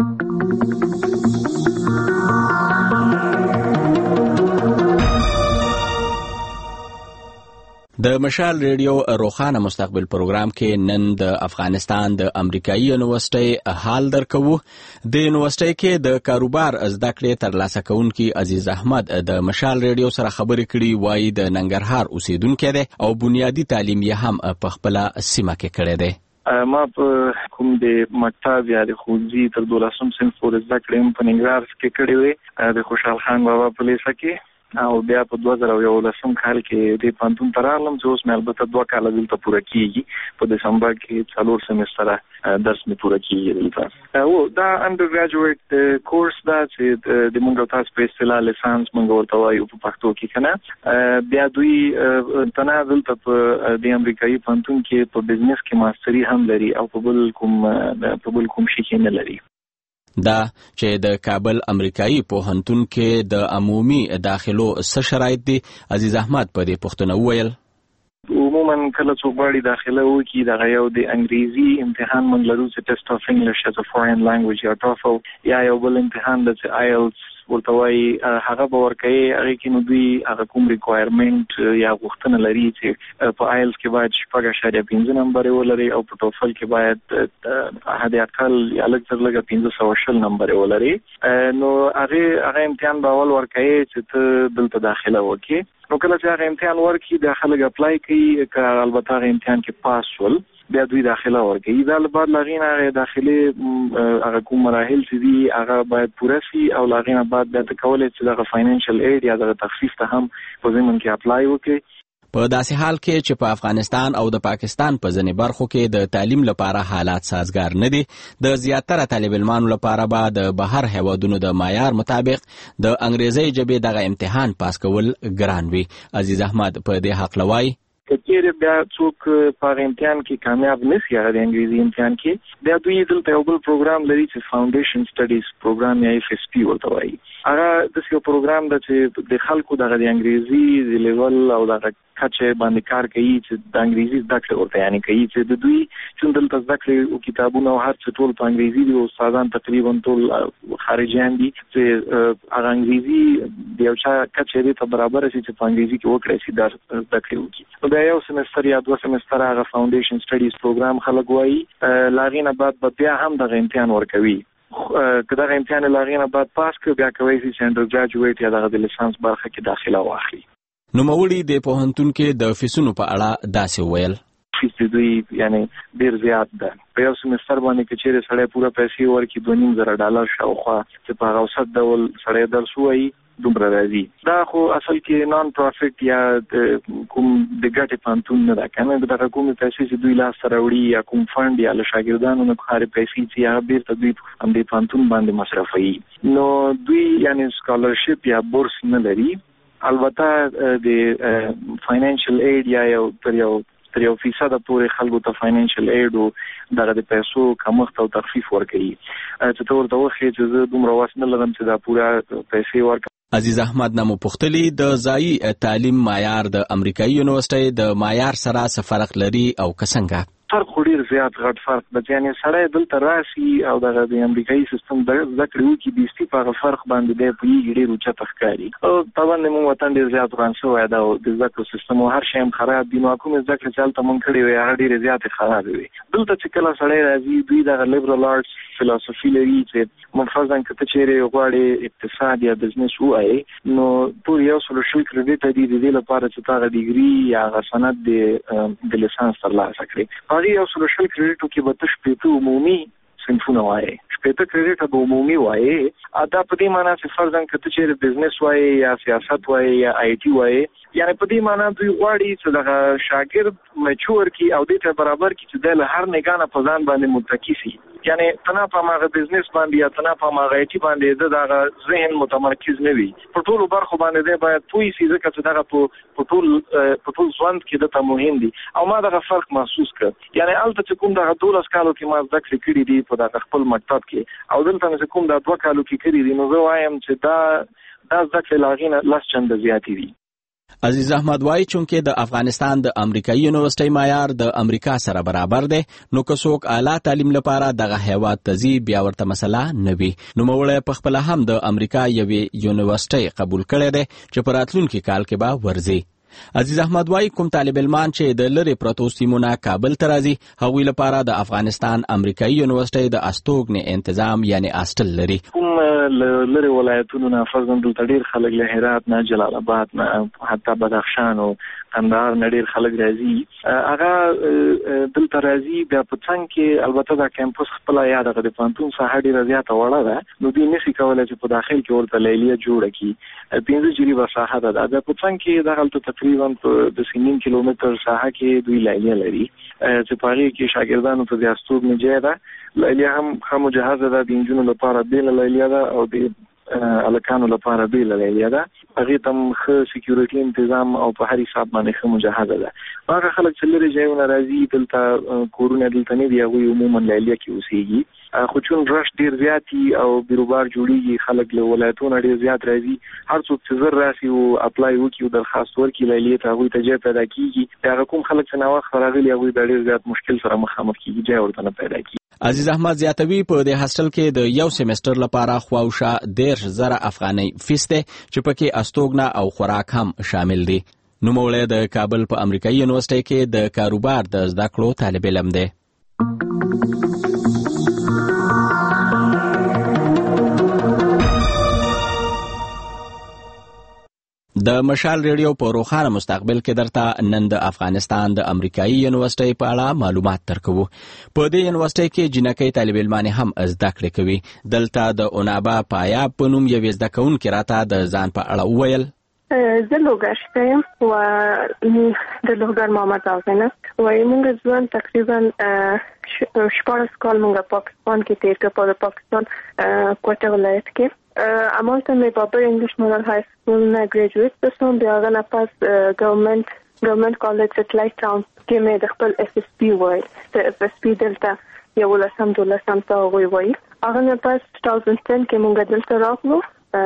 د مشال ریډیو روښانه مستقبل پروګرام کې نن د افغانستان د امریکایي یونیورسيټۍ حال درکوو. د یونیورسيټۍ کې د کاروبار زده کړې ترلاسه کوونکي عزیز احمد د مشال ریډیو سره خبرې کړي. وایي د ننګرهار اوسیدونکی دی او بنیادی تعلیم یې هم په خپل سیمه کې کړی دی. ما په کوم د مکتب یا د ښوونځي تر دولسم صنف پورې زده کړې په ننګرهار کې کړې وې د خوشحال خان بابا په لیسه کې، او بیا په دوه زره یولسم کال کې د پوهنتون ته راغلم چې اوس مې البته دوه کاله دلته پوره کېږي. په دسمبر کې څلور سمستره درس مې پوره کېږي دلته. او دا انډر ګریجویټ کورس دا چې د موږ تاسو په اصطلاح لیسانس موږ ورته وایو په پښتو کې کنه. بیا دوی تنه دلته په د امریکایي پوهنتون کې په بزنس کې ماستري هم لري او په بل کوم په بل کوم شي کې نه لري. دا چې د کابل امریکایي پوهنتون کې د عمومي داخلو څه شرایط دي، عزیز احمد په دې پوښتنه وویل. عموما کله څوک غواړي داخله وکړي دغه یو د انګریزي امتحان موږ لرو چې ټیسټ اف انګلیش ایز ا فورین لانګویج یا ټافل، یا یو بل امتحان د آیلټس ورته وایي هغه به ورکوي. هغې کې نو دوی هغه کوم ریکوایرمنټ یا غوښتنه لري چې په آیلټس کې باید شپږ اعشاریه پنځه نمبرې ولري او په ټوفل کې باید حد اقل یا لږ تر لږه پنځه سوه شل نمبرې ولري. نو هغې هغه امتحان به اول ورکوي چې ته دلته داخله وکړې. نو کله چې هغه امتحان ورکړي د خلک اپلای کوي، که البته هغه امتحان کې پاس شول بیا دوی داخله ورکوي. دا له بعد لاغین هغه داخلي هغه کوم مراحل چې دي هغه باید پوره شي او لاغین بعد بیا کولای چې دغه فاینانشل ایډ یا دغه تخفیف ته هم په ضمن کې اپلای وکړي. په داسې حال کې چې په افغانستان او د پاکستان په ځینې برخو کې د تعلیم لپاره حالات سازګار نه دي، د زیاتره طالب علمانو لپاره به د بهر هیوادونو د معیار مطابق د انګریزي ژبې دغه امتحان پاس کول ګران وي. عزیز احمد په دې حق لوي که چیرې بیا څوک په امتحان کې کامیاب نشي هغه د انګریزي امتحان کې بیا دوی دلته یو بل پروګرام لري چې فاونډیشن سټډیز پروګرام یا اف اس پی ورته وایي. هغه د یو پروګرام د چې د خلکو دغه د انګریزي د لیول او دغه کچه باندې کار کوي چې د انګریزي زده کړې ورته یعنی کوي چې د دوی چې دلته زده کړې او کتابونه او هر څه ټول په انګریزي دي او استادان تقریبا ټول خارجيان دي چې هغه انګریزي د یو چا کچه دې ته برابر شي چې په انګریزي کې وکړي چې در زده کړې وکړي. نو دا یو سمستر یا دوه سمستر هغه فاونډیشن سټډیز پروګرام خلک وایي لاغینه بعد بیا هم دغه امتحان ورکوي. که دغه امتحان لاغینه بعد پاس کړي بیا کوي چې انډر ګریجویټ یا دغه د لیسانس برخه کې داخله واخلي. نوموړي د پوهنتون کې د فیسونو په اړه داسې ویل فیس دوی یعنی ډیر زیات ده. په یو سمستر باندې کې چیرې سړی پوره پیسې ورکړي دوه نیم زره ډالر شاوخوا چې په هغه اوسط ډول سړی درس ووایي دومره راځي. دا خو اصل کې نان پروفیټ یا کوم د ګټې پوهنتون نه ده که نه دغه کومې پیسې چې دوی لاسته راوړي یا کوم فنډ یا له شاګردانو نه هغې پیسې چې هغه بیرته دوی همدې پوهنتون باندې مصرفوي. نو دوی یعنی سکالرشپ یا بورس نه لري. البته د فاینانشل ایډ یا یو تر یو تر یو فیصد پورې خلکو ته فاینانشل ایډ او دغه د پیسو کمښت او تخفیف ورکوي چې ته ورته وښیې چې زه دومره وس نه لرم چې دا پوره پیسې ورکړم. عزیز احمد نامو پوښتلي د ځایي تعلیم معیار د امریکایي یونیورسټۍ د معیار سره څه فرق لري او که څنګه؟ فرق خو ډیر زیات غټ فرق ده. یعنی سړی دلته راشي او دغه د امریکایي سیستم د زده کړې وکړي بیستي په هغه فرق باندې دی پوهېږي ډېر اوچته ښکاري. طبعا زموږ وطن ډېر زیات وران شوی ده او د زده کړو سیستم او هر شی هم خراب دي. نو کومې زده کړې چې هلته مونږ کړې وې هغه ډېرې زیاتې خرابې وې. دلته چې کله سړی راځي دوی دغه لیبرل آرټس فلسفي لري چې منفرضاً که ته چیرې غواړې اقتصاد یا بزنس ووایې نو ټول یو سل شل کریډټه دي د دې لپاره چې تا هغه ډیګري یا هغه سند د لیسانس ترلاسه کړې. هغې یو سل شل کریډټو کې به ته شپېته عمومي صنفونه وایې، شپېته کریډټه به عمومي وایې. دا په دې معنا چې فرضاً که ته چیرې بزنس وایې یا سیاست وایې یا آی ټي وایې یعنی په دې معنا دوی غواړي چې دغه شاګرد میچور کړي او دې ته برابر کړي چې دی له هر نګانه په ځان باندې متکي شي. یعنی تنا په هغه بزنس باندې یا تنا په هغه آی ټي باندې دغه ذهن متمرکز نه وي. په ټولو برخو باندې دی باید پوه شي ځکه چې دغه په ټول په ټول ژوند کې دته مهم دي. او ما دغه فرق محسوس کړ. یعنی هلته چې کوم دغه دولس کالو کې ما زده کړې کړي دي په دغه خپل مکتب کې او دلته چې کوم د دوه کالو کې کړي دي نو زه وایم چې دا دا زده کړې له هغې نه لس چنده زیاتې دي. عزیز احمد وایي چونکې د افغانستان د امریکایي یونیورسټۍ معیار د امریکا سره برابر دی نو که څوک اعلی تعلیم لپاره دغه هیواد ته ځي بیا ورته مسله نه وي. نوموړی پخپله هم د امریکا یوې یونیورسټۍ قبول کړی دی چې په راتلونکي کال کې به ورځي. عزیز احمد وایي کوم طالب علمان چې د لرې پرتو سیمونه کابل ته راځي هغوی لپاره د افغانستان امریکایي یونیورسټۍ د استوګنې انتظام یعنی هاسټل لري. کوم لرې ولایتونو نه فرضاً دلته ډېر خلک له هرات نه جلال آباد نه حتی بدخشان او کندهار نه ډېر خلک راځي. هغه دلته راځي بیا په څنګ کې البته دا کیمپس خپله یا دغه د پوهنتون ساحه ډېره زیاته وړه ده نو دوی نشي کولی چې په داخل کې ورته لیلیه جوړه کړي. پنځه جریبه ساحه ده. دا په څنګ کې دغلته تقریبا په د سنیم کیلومتر ساحه کې دوی لیلیه لري چې په هغې کې شاګردانو ته د استوګنې ځای ده. لیلیه هم ښه مجهزه ده. د نجونو لپاره بېله لیلیه ده او د الکانو لپاره بېله لیلیه ده. هغې ته هم ښه سکیورټي انتظام او په هر حساب باندې ښه مجهزه ده. هغه خلک چې لرې ځایونه راځي دلته کورونه دلته نه دي هغوی عموما لیلیه کې اوسېږي. خو چون رش ډیر زیاتی او بیروبار جوړیږي خلک له ولایتونو ډیر زیات راځي. هر څوک چې زر راسي او اپلای وکړي او درخواست ورکړي لیلیې ته هغوی ته ځای پیدا کېږي. هغه کوم خلک چې ناوخته راغلي هغوی د ډیر زیات مشکل سره مخامخ کېږي ځای ورته نه پیدا کېږي. عزیز احمد زیاتوي په دې هاسټل کې د یو سیمستر لپاره خواوشا دېرش زره افغانۍ فیس دی چې پکې استوګنه او خوراک هم شامل دي. نوموړی د کابل په امریکایي یونیورسټۍ کې د کاروبار د زده کړو طالب علم دی. د مشال ریډیو په روخانه مستقبل کې درته نن د افغانستان د امریکایي یونیورسيټي په اړه معلومات درکو. په دې یونیورسيټي کې جنکۍ طالب علمان هم زده کړې کوي. دلته د اونابا پایاب په نوم یو زده کوونکی راته د ځان په اړه وویل. زه لوګر یم و د لوګر محمد اوزنه و موږ ځوان تقریبا شپږ کال موږ پاکستان کې تیر کړ په پاکستان کوټه ولایت کې. امالته مې بابر انګلیش مورال های سکول نه ګریجویټ شوم. بیا غنا پاس ګورنمنت ګورنمنت کالج سټلایټ ټاون کې مې د خپل اف اس پی وای د اف اس پی دلته یو لسم دولسم ته وای وای هغه نه پاس دوه هزار او ده کې مونږ دلته راغلو.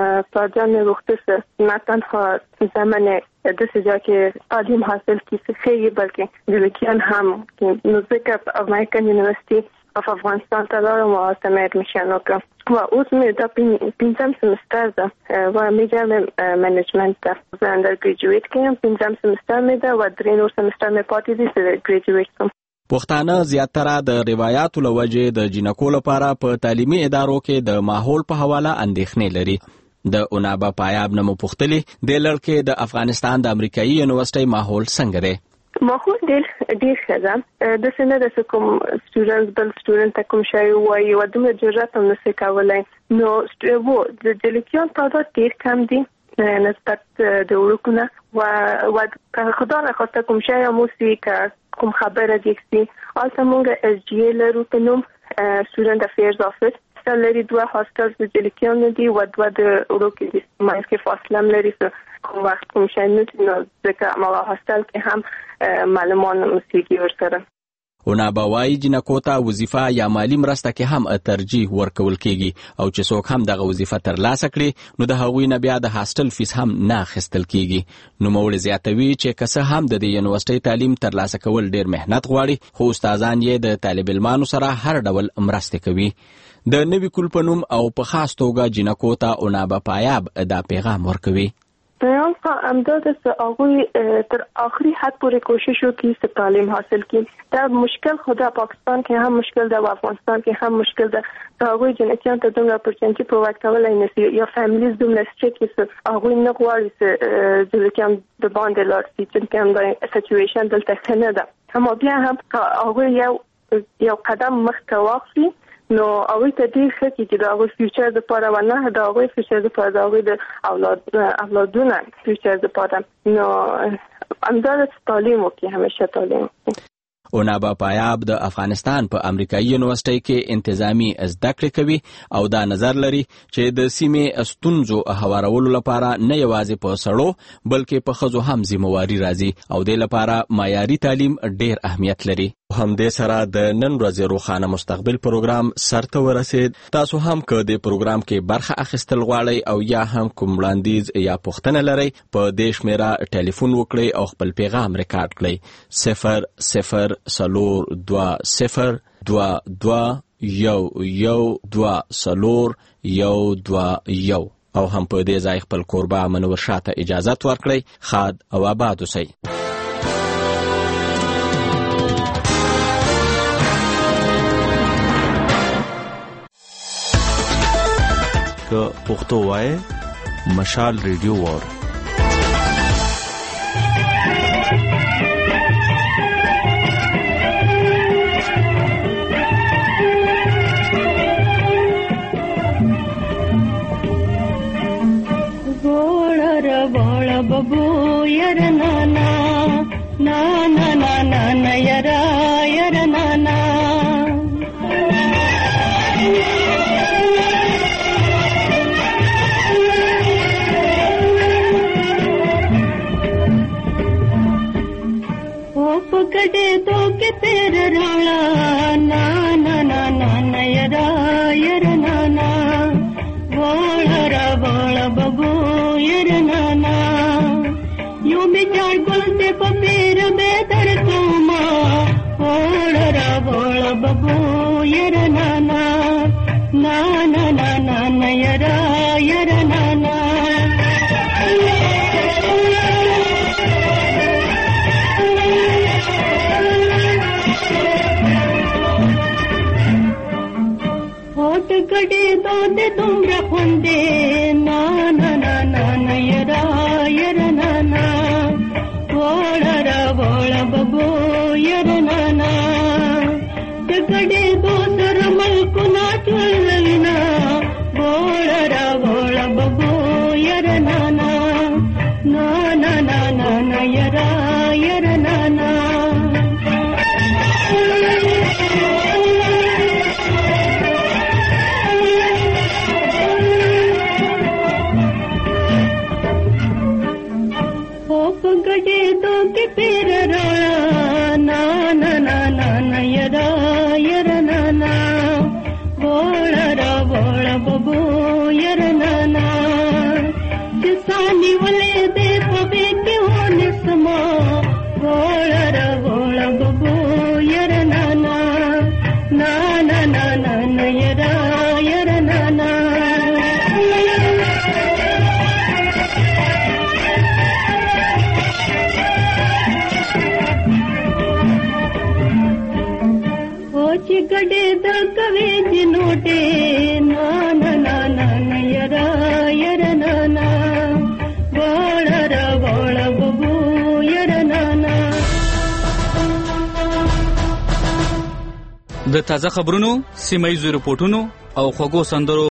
په ځان وروسته نه تنها زمانه د سجا کې تعلیم حاصل کیږي بلکې د لیکن هم نو ځکه په امریکن یونیورسيټي اف افغانستان ته لاړم او سم اډمیشن وکړم. و اوس مې د پنځم سمستر ده و میجر منیجمنت ده. زه انډر ګریجویټ کوم. پنځم سمستر مې ده و درې نور سمستر مې پاتې دي چې ګریجویټ کوم. پښتانه زیاتره د روایتو لوجه د جنکو لپاره په تعلیمي ادارو کې د ماحول په حواله اندېښنې لري. د اونابا پایاب نمو پختلی د لړکې د افغانستان د امریکایي یونیورسيټي ماحول څنګه دی؟ ماحول ډېر ډېر ښه ده. د سینه د کوم سټوډنټس بل سټوډنټ ته کوم شی وایي و دومره جرأت هم نشي کولای. نو و د جلیکیان تعداد ډېر کم دي نسبت د وړوکونه و و خدا نخواسته کوم شی هم وسي که کوم خبره دي سي البته موږ اس جی ای لرو په نوم سټوډنټ افیرز افیس لري. دوه هاستلز د جلیکیان دي و دوه د وړوکې دي مایس کې فاصله لري. کوم وخت کوم شی نه نو ځکه ما هاستل کې هم معلومان مسیږي ورسره. اونابا وايي جنکو ته وظیفه یا مالی مرسته کې هم ترجیح ورکول کیږي او چې څوک هم دغه وظیفه ترلاسه کړي نو د هغوی نه بیا د هاستل فیس هم نه اخیستل کیږي. نو موږ زیاتوي چې کسه هم د یونیورسيټي تعلیم ترلاسه کول ډیر مهنت غواړي خو استادان یې د طالب علمانو سره هر ډول مرسته کوي. د نوی کول په نوم او په خاص توګه جنکو ته اونابا پایاب دا پیغام ورکوي. پیغام امداد است آقای تر آخری حد پوری کوشش وکړي چې تعلیم حاصل کړي. دا مشکل خدا پاکستان کې هم مشکل ده و افغانستان کې هم مشکل ده. هغه جنکیان ته دومره اپورچونټی پرووایډ کولای نشي یا فیملیز دومره سټریکټ چې هغه نه غواړي چې جنکیان د باندې لاړ شي چې کوم د سچويشن دلته څنګه ده. هم بیا هم هغه یو یو قدم مخکې واخلي نو اوی ته دې ښه چې دا غو فیوچر د پاره ونه دا غو فیوچر د پاره دا غو د اولاد اولادونه فیوچر د پاره نو اندازه تعلیم وکي همیشه تعلیم. اونابا پایاب د افغانستان په امریکایي یونیورسيټي کې انتظامی زده کړې کوي او دا نظر لري چې د سیمې ستونزو هوارولو لپاره نه یوازې په سړو بلکې په ښځو هم ذمہواری راځي او د لپاره معیاري تعلیم ډېر اهمیت لري. هم دې سره د نن ورځې روخانه مستقبل پروګرام سرته ورسید. تاسو هم که د پروګرام کې برخه اخیستل غواړئ او یا هم کوم وړاندیز یا پوښتنه لرئ په دې شمیره ټلیفون وکړئ او خپل پیغام ریکارډ کړئ. صفر صفر سلور دوه صفر دوه دوه یو یو دوه سلور یو دوه یو او هم په دې ځای خپل کوربه منور شاته اجازت ورکړئ. خاد او آباد اوسئ. که پښتو وای مشال ریډیو وور ಗೋಳರ ಗೋಳ ಬಬು ಯರ ನಾನಾ ನಾನಾ ನಾನಾ ಯರ ಯರ ನಾನಾ कटे तो के तेरे राणा ना ना ना ना नयरा यर नाना वाळरा वाळ बबू यर नाना यू बिचार बोलते पपीर बेदर तुमा वाळरा वाळ बबू यर नाना ना ना ना ना नयरा यर नाना कड़े दो दे तुम रखोंदे ना ना ना ना यरा यरा را وړه ببو ير نانا نانا نانا نا يرا ير نانا गडे दो के पेर राणा नाना नाना नयरा यर नाना बोला रा बोला बबू यर नाना किसानी वाले दे पबे के होने समा बोला रा बोला बबू यर नाना नाना नाना नयरा यर नाना गडे द कवे जिनोटे नाना नाना नयरा यर नाना बोला रा बोला बबू यर नाना د تازه خبرونو سیمایي رپورټونو او خوږو سندرو